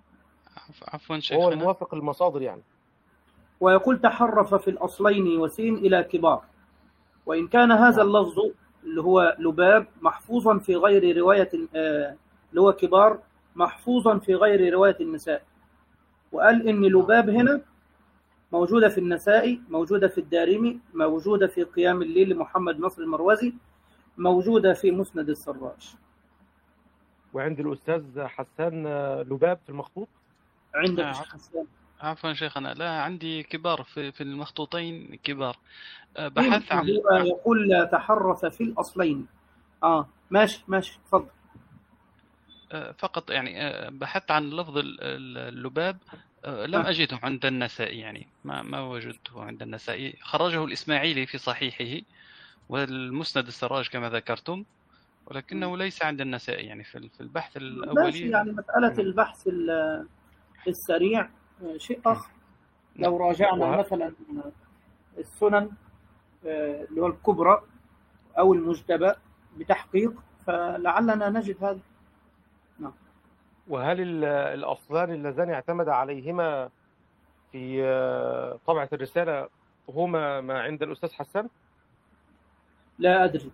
عفوا وهو شيخنا. الموافق للمصادر يعني. ويقول تحرف في الأصلين وسين إلى كبار، وإن كان هذا نعم. اللفظ اللي هو لباب محفوظا في غير رواية اللي هو كبار محفوظا في غير رواية النساء، وقال إن لباب هنا موجودة في النسائي، موجودة في الدارمي، موجودة في قيام الليل لمحمد نصر المروزي، موجودة في مسند السراج. وعند الأستاذ حسان لباب في المخطوط. عندك يا شيخ حسان؟ عفوا شيخنا، لا عندي كبار في المخطوطين كبار. إيه، بحث عن هو يقول تحرف في الأصلين. ماشي ماشي، تفضل. فقط يعني بحثت عن لفظ اللباب، لم أجده عند النسائي، يعني ما وجدته عند النسائي. خرجه الإسماعيلي في صحيحه والمسند السراج كما ذكرتم، ولكنه ليس عند النسائي يعني في البحث الأولي. ماشي، يعني مسألة البحث السريع شيء آخر. لو راجعنا مثلا السنن اللي هو الكبرى أو المجتبى بتحقيق، فلعلنا نجد هذا. نعم. وهل الأصلان اللذان اعتمد عليهما في طبعة الرسالة هما ما عند الأستاذ حسان؟ لا أدري،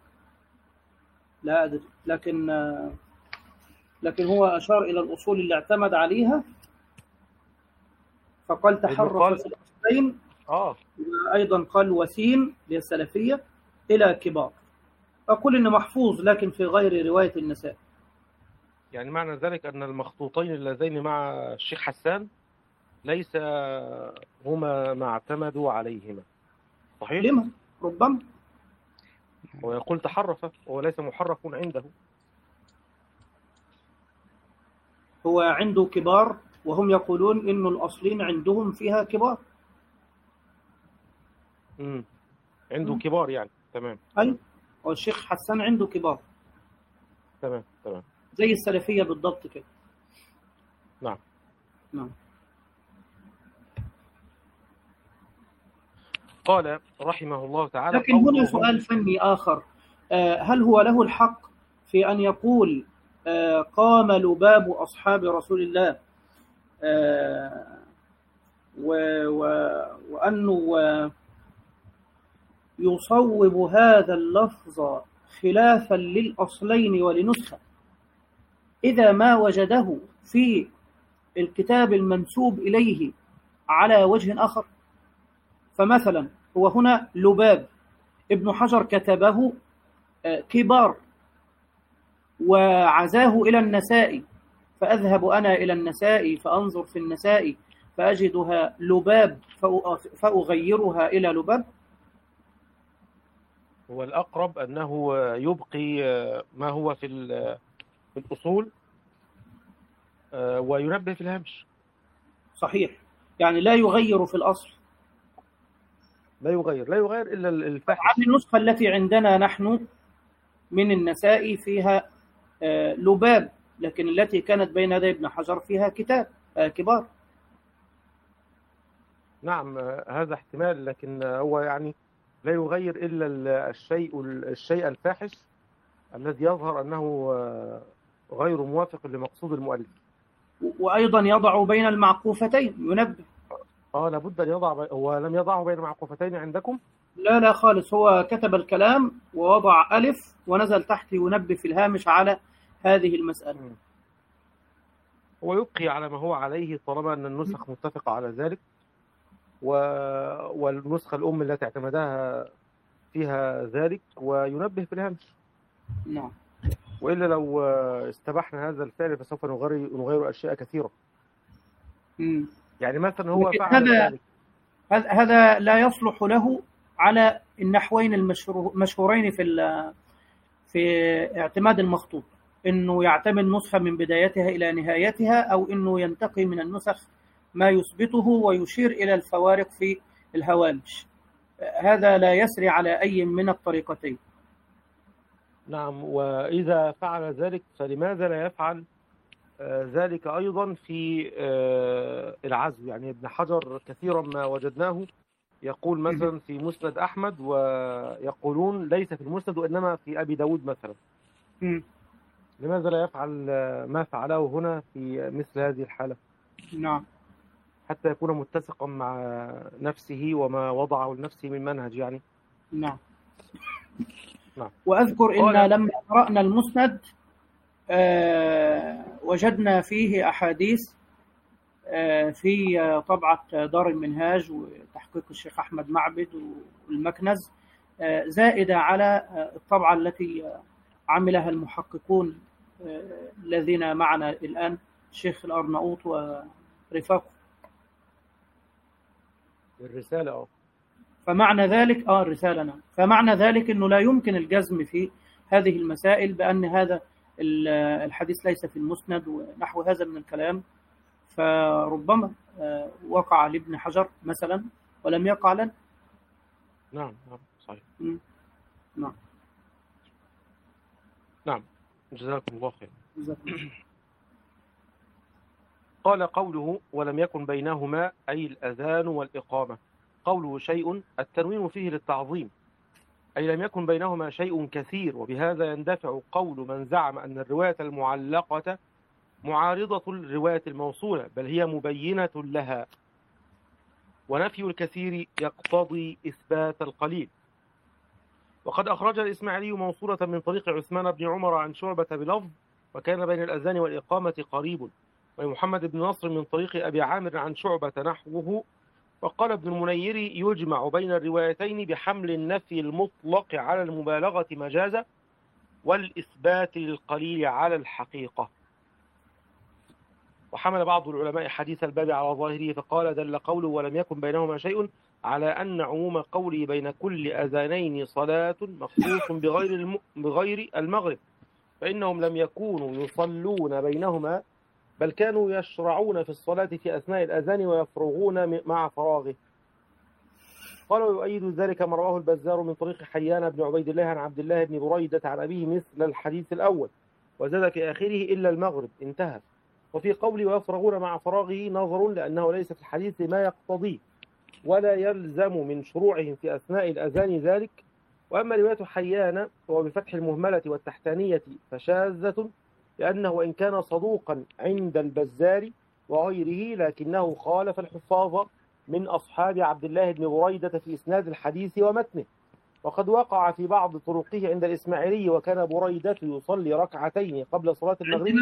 لكن هو أشار إلى الأصول اللي اعتمد عليها، فقال تحرف في الأصلين، وأيضا قال وسين للسلفية إلى كبار. أقول إنه محفوظ لكن في غير رواية النساء. يعني معنى ذلك أن المخطوطين اللذين مع الشيخ حسان ليس هما ما اعتمدوا عليهما، صحيح؟ لما؟ ربما. ويقول تحرف وليس محرف عنده. هو عنده كبار، وهم يقولون إنه الأصلين عندهم فيها كبار. عنده كبار يعني. تمام. أي، والشيخ حسان عنده كبار. تمام. زي السلفية بالضبط كده. نعم. قال رحمه الله تعالى. لكن هنا سؤال فني آخر، هل هو له الحق في أن يقول قام لباب أصحاب رسول الله وأنه يصوب هذا اللفظ خلافا للأصلين ولنسخة إذا ما وجده في الكتاب المنسوب إليه على وجه آخر؟ فمثلا هو هنا لباب، ابن حجر كتبه كبار وعزاه إلى النسائي، فأذهب أنا إلى النسائي فأنظر في النسائي فأجدها لباب فأغيرها إلى لباب. هو الأقرب أنه يبقي ما هو في الأصول وينبه في الهامش. صحيح، يعني لا يغير في الأصل، لا يغير إلا الفاحش. عن النسخة التي عندنا نحن من النسائي فيها لباب، لكن التي كانت بين يدي ابن حجر فيها كبار. نعم، هذا احتمال، لكن هو يعني لا يغير إلا الشيء الفاحش الذي يظهر أنه غير موافق لمقصود المؤلف. وأيضا يضع بين المعقوفتين ينبه. لابد أن يضع. هو لم يضعه بين معقوفتين عندكم؟ لا خالص، هو كتب الكلام ووضع ألف ونزل تحت ينبه في الهامش على هذه المسألة. هو يبقي على ما هو عليه طالما أن النسخ متفقة على ذلك، والنسخة الأم التي اعتمدها فيها ذلك، وينبه في الهامش. نعم. وإلا لو استبحنا هذا الفعل فسوف نغير أشياء كثيرة. يعني مثلا هو فعل ذلك. هذا لا يصلح له على النحوين المشهورين في اعتماد المخطوط، إنه يعتمد نسخة من بدايتها إلى نهايتها، أو إنه ينتقي من النسخ ما يثبته ويشير إلى الفوارق في الهوامش. هذا لا يسري على أي من الطريقتين. نعم، وإذا فعل ذلك فلماذا لا يفعل ذلك أيضا في العزو؟ يعني ابن حجر كثيرا ما وجدناه يقول مثلا في مسند أحمد، ويقولون ليس في المسند وإنما في أبي داود مثلا. م. لماذا لا يفعل ما فعله هنا في مثل هذه الحالة؟ نعم. حتى يكون متسقا مع نفسه وما وضعه لنفسه من منهج يعني. نعم. نعم. وأذكر إن لما قرأنا المسند وجدنا فيه أحاديث في طبعة دار المنهاج وتحقيق الشيخ أحمد معبد والمكنز زائدة على الطبعة التي عملها المحققون الذين معنا الآن الشيخ الأرناؤوط ورفاقه. الرسالة فمعنى ذلك الرسالة نعم. فمعنى ذلك أنه لا يمكن الجزم في هذه المسائل بأن هذا الحديث ليس في المسند ونحو هذا من الكلام. فربما وقع لابن حجر مثلا ولم يقع لنا. نعم نعم صحيح. نعم نعم. جزاكم الله خير. جزاكم الله. قال قوله ولم يكن بينهما أي الأذان والإقامة. قوله شيء التنوين فيه للتعظيم، أي لم يكن بينهما شيء كثير، وبهذا يندفع قول من زعم أن الرواية المعلقة معارضة الرواية الموصولة، بل هي مبينة لها، ونفي الكثير يقتضي إثبات القليل. وقد أخرج الإسماعيلي موصولة من طريق عثمان بن عمر عن شعبة بلفظ وكان بين الأذان والإقامة قريب، ومحمد بن نصر من طريق أبي عامر عن شعبة نحوه. وقال ابن المنير يجمع بين الروايتين بحمل النفي المطلق على المبالغة مجازا والإثبات للقليل على الحقيقة. وحمل بعض العلماء حديث الباب على ظاهره فقال دل قوله ولم يكن بينهما شيء على أن عموم قوله بين كل أذانين صلاة مخصوص بغير المغرب، فإنهم لم يكونوا يصلون بينهما بل كانوا يشرعون في الصلاة في أثناء الأذان ويفرغون مع فراغه. قال ويؤيد ذلك ما رواه البزار من طريق حيان بن عبيد الله عن عبد الله بن بريدة عن أبيه مثل الحديث الأول، وزاد في آخره إلا المغرب انتهى. وفي قول ويفرغون مع فراغه نظر لأنه ليس في الحديث ما يقتضيه ولا يلزم من شروعهم في أثناء الأذان ذلك. وأما رواية حيان وهو بفتح المهملة والتحتانية فشاذة، لأنه وإن كان صدوقا عند البزار وغيره لكنه خالف الحفاظ من أصحاب عبد الله بن بريدة في إسناد الحديث ومتنه. وقد وقع في بعض طرقه عند الإسماعيلي وكان بريدة يصلي ركعتين قبل صلاة المغرب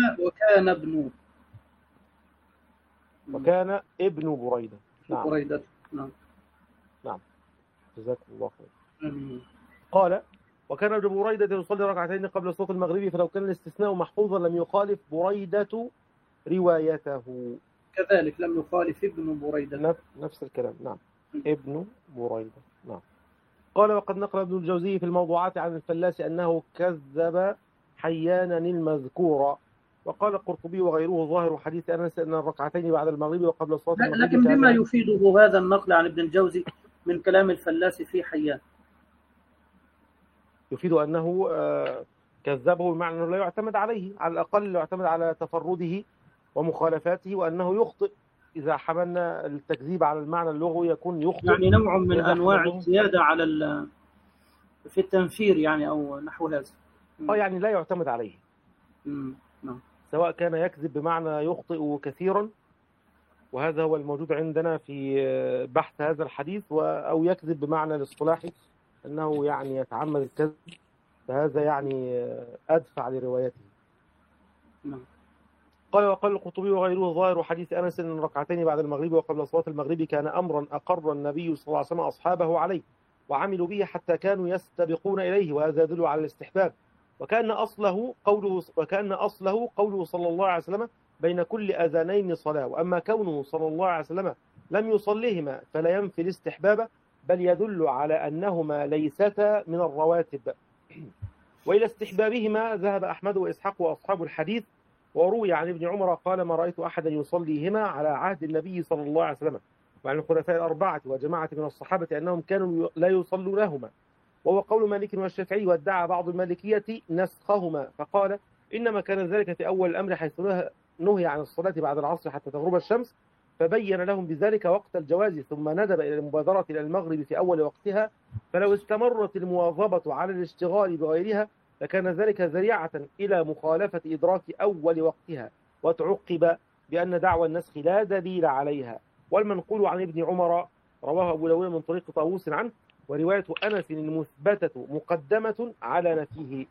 وكان ابن بريدة. نعم. بريدة. نعم. نعم. جزاكم الله خير. قال وكان ابن بريدة يصلي ركعتين قبل صلاة المغرب، فلو كان الاستثناء محفوظا لم يخالف بريدة روايته. كذلك لم يخالف ابن بريدة. نفس الكلام. نعم. ابن بريدة. نعم. قال وقد نقل ابن الجوزي في الموضوعات عن الفلاس أنه كذب حيانا المذكورة. وقال القرطبي وغيره ظاهر حديث أنس أن الركعتين بعد المغرب وقبل صلاة المغرب. لكن بما يفيده هذا النقل عن ابن الجوزي من كلام الفلاس في حيان يفيد أنه كذبه بمعنى أنه لا يعتمد عليه، على الأقل لا يعتمد على تفرده ومخالفاته، وأنه يخطئ. إذا حملنا التكذيب على المعنى اللغوي يكون يخطئ، يعني نوع من أنواع الزيادة على في التنفير يعني أو نحو هذا. يعني لا يعتمد عليه. نعم. سواء كان يكذب بمعنى يخطئ كثيرا، وهذا هو الموجود عندنا في بحث هذا الحديث، أو يكذب بمعنى الاصطلاحي أنه يعني يتعمد الكذب، فهذا يعني أدفع لروايته. نعم. قال وقال القرطبي وغيره ظاهر حديث أنس أن ركعتين بعد المغرب وقبل صلاة المغرب كان أمرا أقر النبي صلى الله عليه وسلم أصحابه عليه وعملوا به حتى كانوا يستبقون إليه، وهذا يدل على الاستحباب. وكان أصله قوله صلى الله عليه وسلم بين كل أذانين صلاة. وأما كونه صلى الله عليه وسلم لم يصليهما فلا ينفي الاستحباب، بل يدل على أنهما ليستا من الرواتب. وإلى استحبابهما ذهب أحمد وإسحاق وأصحاب الحديث. وروي عن ابن عمر قال ما رأيت أحدا يصليهما على عهد النبي صلى الله عليه وسلم، وعن الخلفاء الأربعة وجماعة من الصحابة أنهم كانوا لا يصلونهما. وهو قول مالك والشافعي، وادعى بعض المالكية نسخهما فقال إنما كان ذلك في أول الأمر حيث نهي عن الصلاة بعد العصر حتى تغرب الشمس، فبين لهم بذلك وقت الجواز، ثم ندب إلى المبادرة إلى المغرب في أول وقتها. فلو استمرت المواظبة على الاشتغال بغيرها لكان ذلك ذريعة إلى مخالفة إدراك أول وقتها، وتعقب بأن دعوى النسخ لا دليل عليها. والمنقول عن ابن عمر رواه أبو داود من طريق طاووس عنه، ورواية أنس المثبتة مقدمة على نفيه.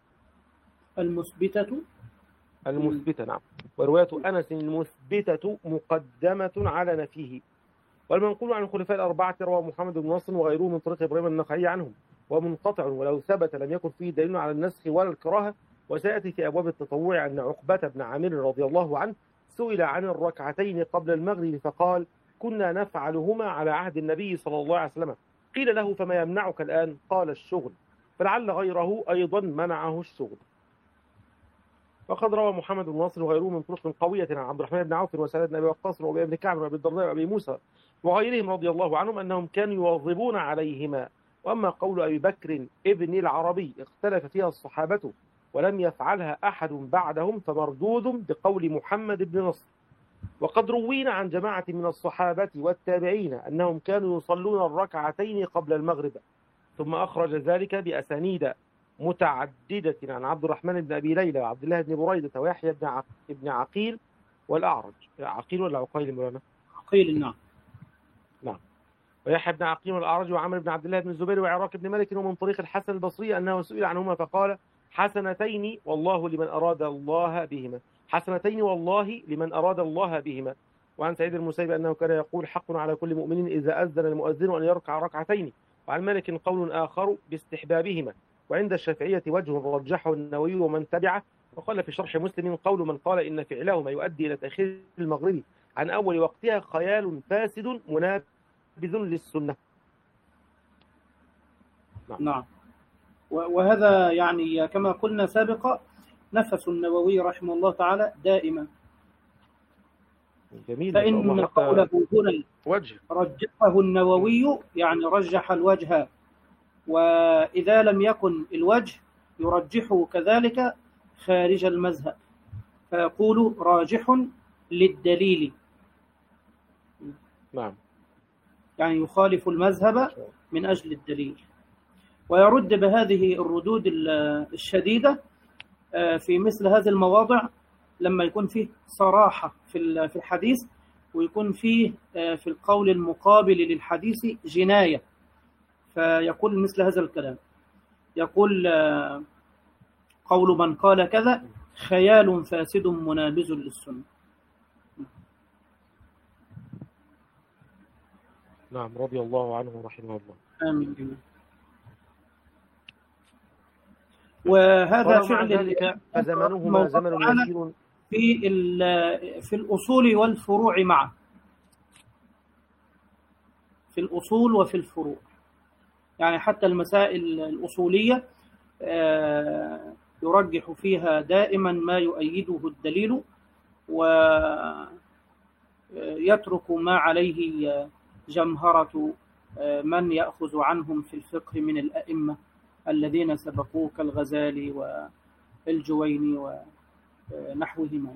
المثبتة نعم، ورواية أنس المثبتة مقدمة على نفيه. والمنقول عن الخلفاء الأربعة رواه محمد بن نصر وغيره من طريق إبراهيم النخعي عنهم، ومنقطع ولو ثبت لم يكن فيه دليل على النسخ ولا الكراهة. وسيأتي في أبواب التطوع أن عقبة بن عامر رضي الله عنه سئل عن الركعتين قبل المغرب فقال: كنا نفعلهما على عهد النبي صلى الله عليه وسلم. قيل له: فما يمنعك الآن؟ قال: الشغل. فلعل غيره أيضا منعه الشغل. وقد روى محمد بن نصر وغيره من طرق قوية عن عبد الرحمن بن عوف وسعد بن أبي وقاص وأبي بن كعب وأبي الدرداء وأبي موسى وغيرهم رضي الله عنهم أنهم كانوا يواظبون عليهما. وأما قول أبي بكر ابن العربي اختلف فيها الصحابة ولم يفعلها أحد بعدهم فمردود بقول محمد بن نصر. وقد روينا عن جماعة من الصحابة والتابعين أنهم كانوا يصلون الركعتين قبل المغرب. ثم أخرج ذلك بأسانيد متعددة عن عبد الرحمن بن أبي ليلى وعبد الله بن بريدة ويحيى بن عقيل والأعرج. عقيل ولا عقيل مولانا؟ عقيل نعم. ويحيى بن عقيل والأعرج وعمر بن عبد الله بن الزبير وعراك بن مالك ومن طريق الحسن البصري أنه سئل عنهما فقال: حسنتين والله لمن أراد الله بهما، حسنتين والله لمن أراد الله بهما. وعن سعيد المسيب أنه كان يقول: حق على كل مؤمن إذا أذن المؤذن أن يركع ركعتين. وعن مالك قول آخر باستحبابهما. وعند الشافعية وجه رجحه النووي ومن تبعه. وقال في شرح مسلم قول من قال إن فعلهما يؤدي إلى تأخير المغرب عن أول وقتها خيال فاسد منابذ للسنة. نعم. وهذا يعني كما قلنا سابقا نفس النووي رحمه الله تعالى دائما. جميل. فإن قوله هنا رجحه النووي يعني رجح الوجه، وإذا لم يكن الوجه يرجحه كذلك خارج المذهب فيقول راجح للدليل. نعم. يعني يخالف المذهب من أجل الدليل، ويرد بهذه الردود الشديدة في مثل هذه المواضع لما يكون فيه صراحة في الحديث، ويكون فيه في القول المقابل للحديث جناية، فيقول مثل هذا الكلام، يقول قول من قال كذا خيال فاسد منابذ للسنة. نعم، رضي الله عنه ورحمه الله. آمين. وهذا فعل ذلك فزمنهما زمن يسير في الأصول والفروع معا، في الأصول وفي الفروع، يعني حتى المسائل الأصولية يرجح فيها دائما ما يؤيده الدليل ويترك ما عليه جمهرة من يأخذ عنهم في الفقه من الأئمة الذين سبقوه كالغزالي والجويني ونحوهما.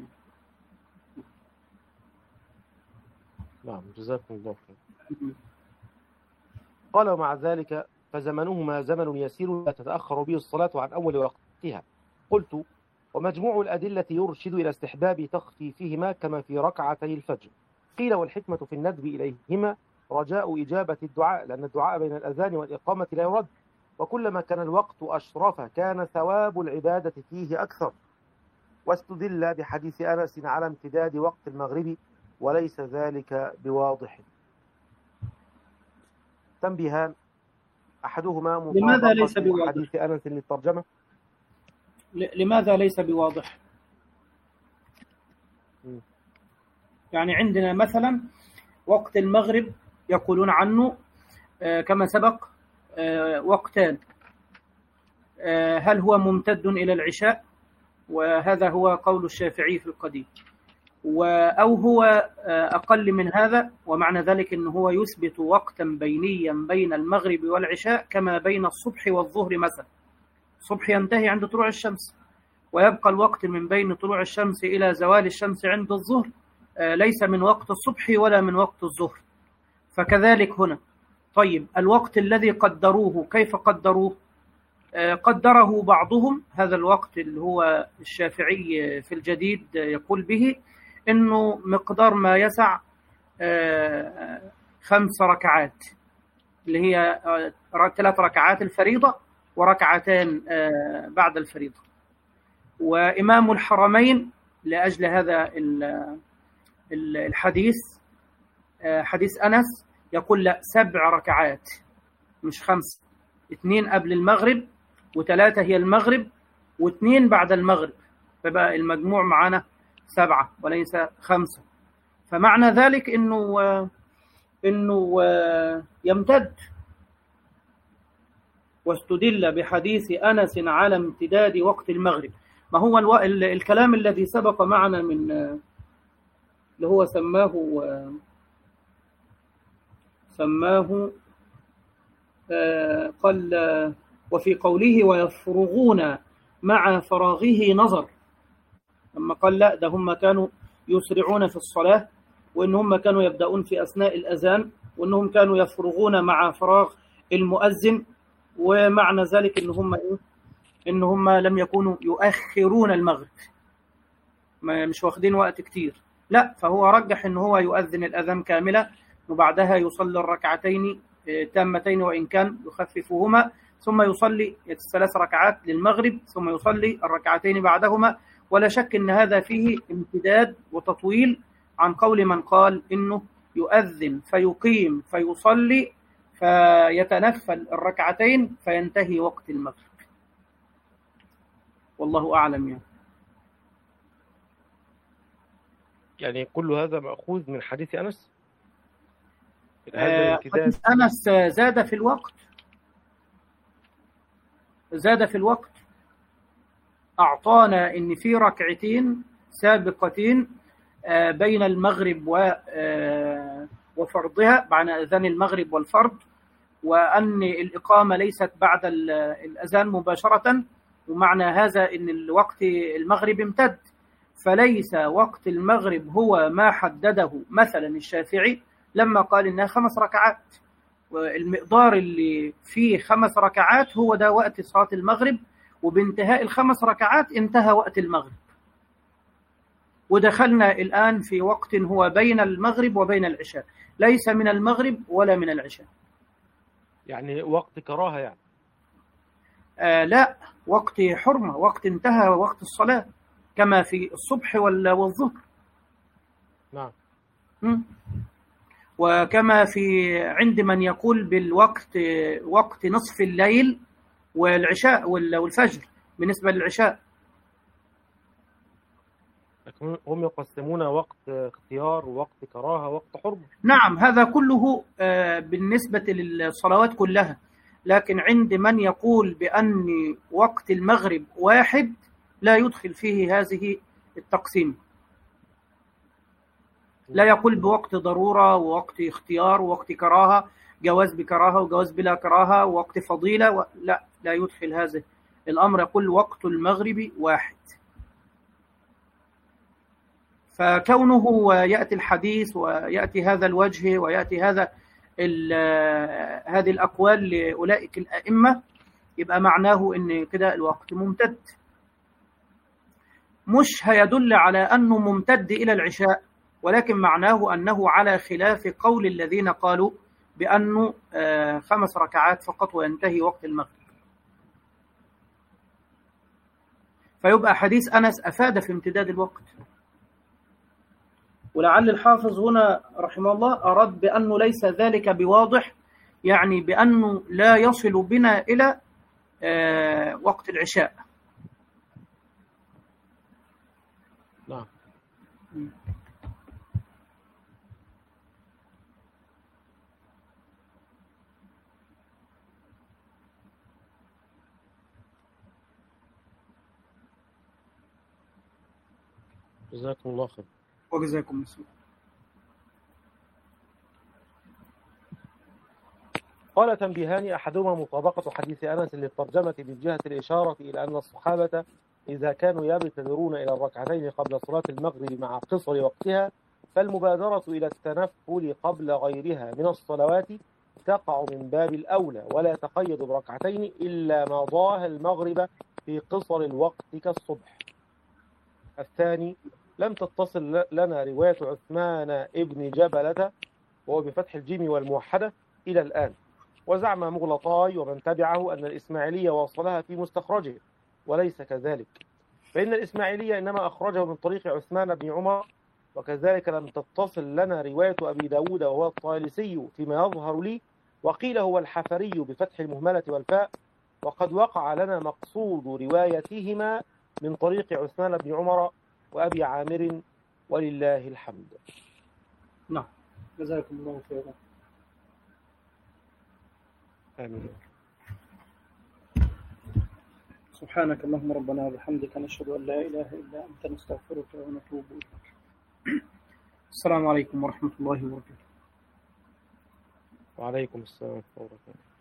نعم، جزاكم الله خير. قال: ومع ذلك فزمنهما زمن يسير لا تتأخر به الصلاة عن أول وقتها. قلت: ومجموع الأدلة يرشد إلى استحباب تخفيفهما كما في ركعتي الفجر. قيل: والحكمة في الندب إليهما رجاء إجابة الدعاء، لأن الدعاء بين الأذان والإقامة لا يرد، وكلما كان الوقت أشرف كان ثواب العبادة فيه أكثر. واستدل بحديث أنس على امتداد وقت المغرب وليس ذلك بواضح. تنبيهان: أحدهما لماذا ليس بواضح؟ حديث أنس للترجمة. لماذا ليس بواضح؟ يعني عندنا مثلا وقت المغرب يقولون عنه كما سبق وقتان، هل هو ممتد إلى العشاء؟ وهذا هو قول الشافعي في القديم، أو هو أقل من هذا، ومعنى ذلك أنه هو يثبت وقتا بينيا بين المغرب والعشاء كما بين الصبح والظهر مثلا. الصبح ينتهي عند طلوع الشمس، ويبقى الوقت من بين طلوع الشمس إلى زوال الشمس عند الظهر ليس من وقت الصبح ولا من وقت الظهر، فكذلك هنا. طيب الوقت الذي قدروه كيف قدروه؟ قدره بعضهم هذا الوقت اللي هو الشافعي في الجديد يقول به إنه مقدار ما يسع 5 ركعات، اللي هي 3 ركعات الفريضة وركعتان بعد الفريضة. وإمام الحرمين لأجل هذا الحديث، حديث أنس، يقول لا 7 ركعات مش 5، 2 قبل المغرب و3 هي المغرب و2 بعد المغرب، فبقى المجموع معنا 7 وليس 5. فمعنى ذلك إنه يمتد. واستدل بحديث أنس على امتداد وقت المغرب. ما هو الكلام الذي سبق معنا من اللي هو سماه قال وفي قوله ويفرغون مع فراغه نظر، لما قال لا ده هم كانوا يسرعون في الصلاة، وإن هم كانوا يبدأون في أثناء الأذان، وإنهم كانوا يفرغون مع فراغ المؤذن، ومعنى ذلك إن هم لم يكونوا يؤخرون المغرب، مش واخدين وقت كتير، لا، فهو رجح إن هو يؤذن الأذان كاملة وبعدها يصلي الركعتين تامتين وإن كان يخففهما، ثم يصلي 3 ركعات للمغرب، ثم يصلي الركعتين بعدهما. ولا شك أن هذا فيه امتداد وتطويل عن قول من قال إنه يؤذن فيقيم فيصلي فيتنفل الركعتين فينتهي وقت المغرب. والله أعلم. يعني كل هذا مأخوذ من حديث أنس؟ حديث أنس زاد في الوقت، أعطانا إن في ركعتين سابقتين بين المغرب وفرضها، بعد أذان المغرب والفرض، وأن الإقامة ليست بعد الأذان مباشرة، ومعنى هذا إن الوقت المغرب امتد، فليس وقت المغرب هو ما حدده مثلا الشافعي لما قال إنها 5 ركعات، والمقدار اللي فيه 5 ركعات هو ده وقت صلاة المغرب، وبانتهاء ال5 ركعات انتهى وقت المغرب، ودخلنا الآن في وقت هو بين المغرب وبين العشاء، ليس من المغرب ولا من العشاء. يعني وقت كراهة يعني؟ لا، وقت حرمة، وقت انتهى وقت الصلاة، كما في الصبح والظهر. نعم. وكما في عند من يقول بالوقت وقت نصف الليل والعشاء والفجر بالنسبة للعشاء. هم يقسمون وقت اختيار ووقت كراهة ووقت حرمة. نعم، هذا كله بالنسبة للصلوات كلها، لكن عند من يقول بأن وقت المغرب واحد لا يدخل فيه هذه التقسيم، لا يقول بوقت ضرورة ووقت اختيار ووقت كراهة، جواز بكراهة وجواز بلا كراهة ووقت فضيلة، لا يدخل هذا الأمر، يقول وقت المغرب واحد. فكونه يأتي الحديث ويأتي هذا الوجه ويأتي هذه الأقوال لأولئك الأئمة، يبقى معناه إن كده الوقت ممتد، مش هيدل على أنه ممتد إلى العشاء، ولكن معناه أنه على خلاف قول الذين قالوا بأنه 5 ركعات فقط وينتهي وقت المغرب. فيبقى حديث أنس أفاد في امتداد الوقت. ولعل الحافظ هنا رحمه الله أراد بأنه ليس ذلك بواضح، يعني بأنه لا يصل بنا إلى وقت العشاء. نعم. جزاكم الله خير. وجزاكم الله. قال تنبيهان: أحدهما مطابقة حديث أنس للترجمة من جهة الإشارة إلى أن الصحابة إذا كانوا يبتدرون إلى الركعتين قبل صلاة المغرب مع قصر وقتها، فالمبادرة إلى التنفل قبل غيرها من الصلوات تقع من باب الأولى، ولا تقيد بركعتين إلا ما ضاه المغرب في قصر الوقت كالصبح. الثاني لم تتصل لنا رواية عثمان ابن جبلة وهو بفتح الجيم والموحدة إلى الآن. وزعم مغلطاي ومن تبعه أن الإسماعيلية وصلها في مستخرجه، وليس كذلك، فإن الإسماعيلية إنما أخرجه من طريق عثمان بن عمر، وكذلك لم تتصل لنا رواية أبي داود وهو الطالسي فيما يظهر لي، وقيل هو الحفري بفتح المهملة والفاء، وقد وقع لنا مقصود روايتهما من طريق عثمان بن عمر وأبي عامر، ولله الحمد. نعم، جزاكم الله خيرا. آمين. سبحانك اللهم ربنا وبحمدك، نشهد أن لا إله إلا أنت، نستغفرك ونتوب إليك. السلام عليكم ورحمة الله وبركاته. وعليكم السلام ورحمة الله وبركاته.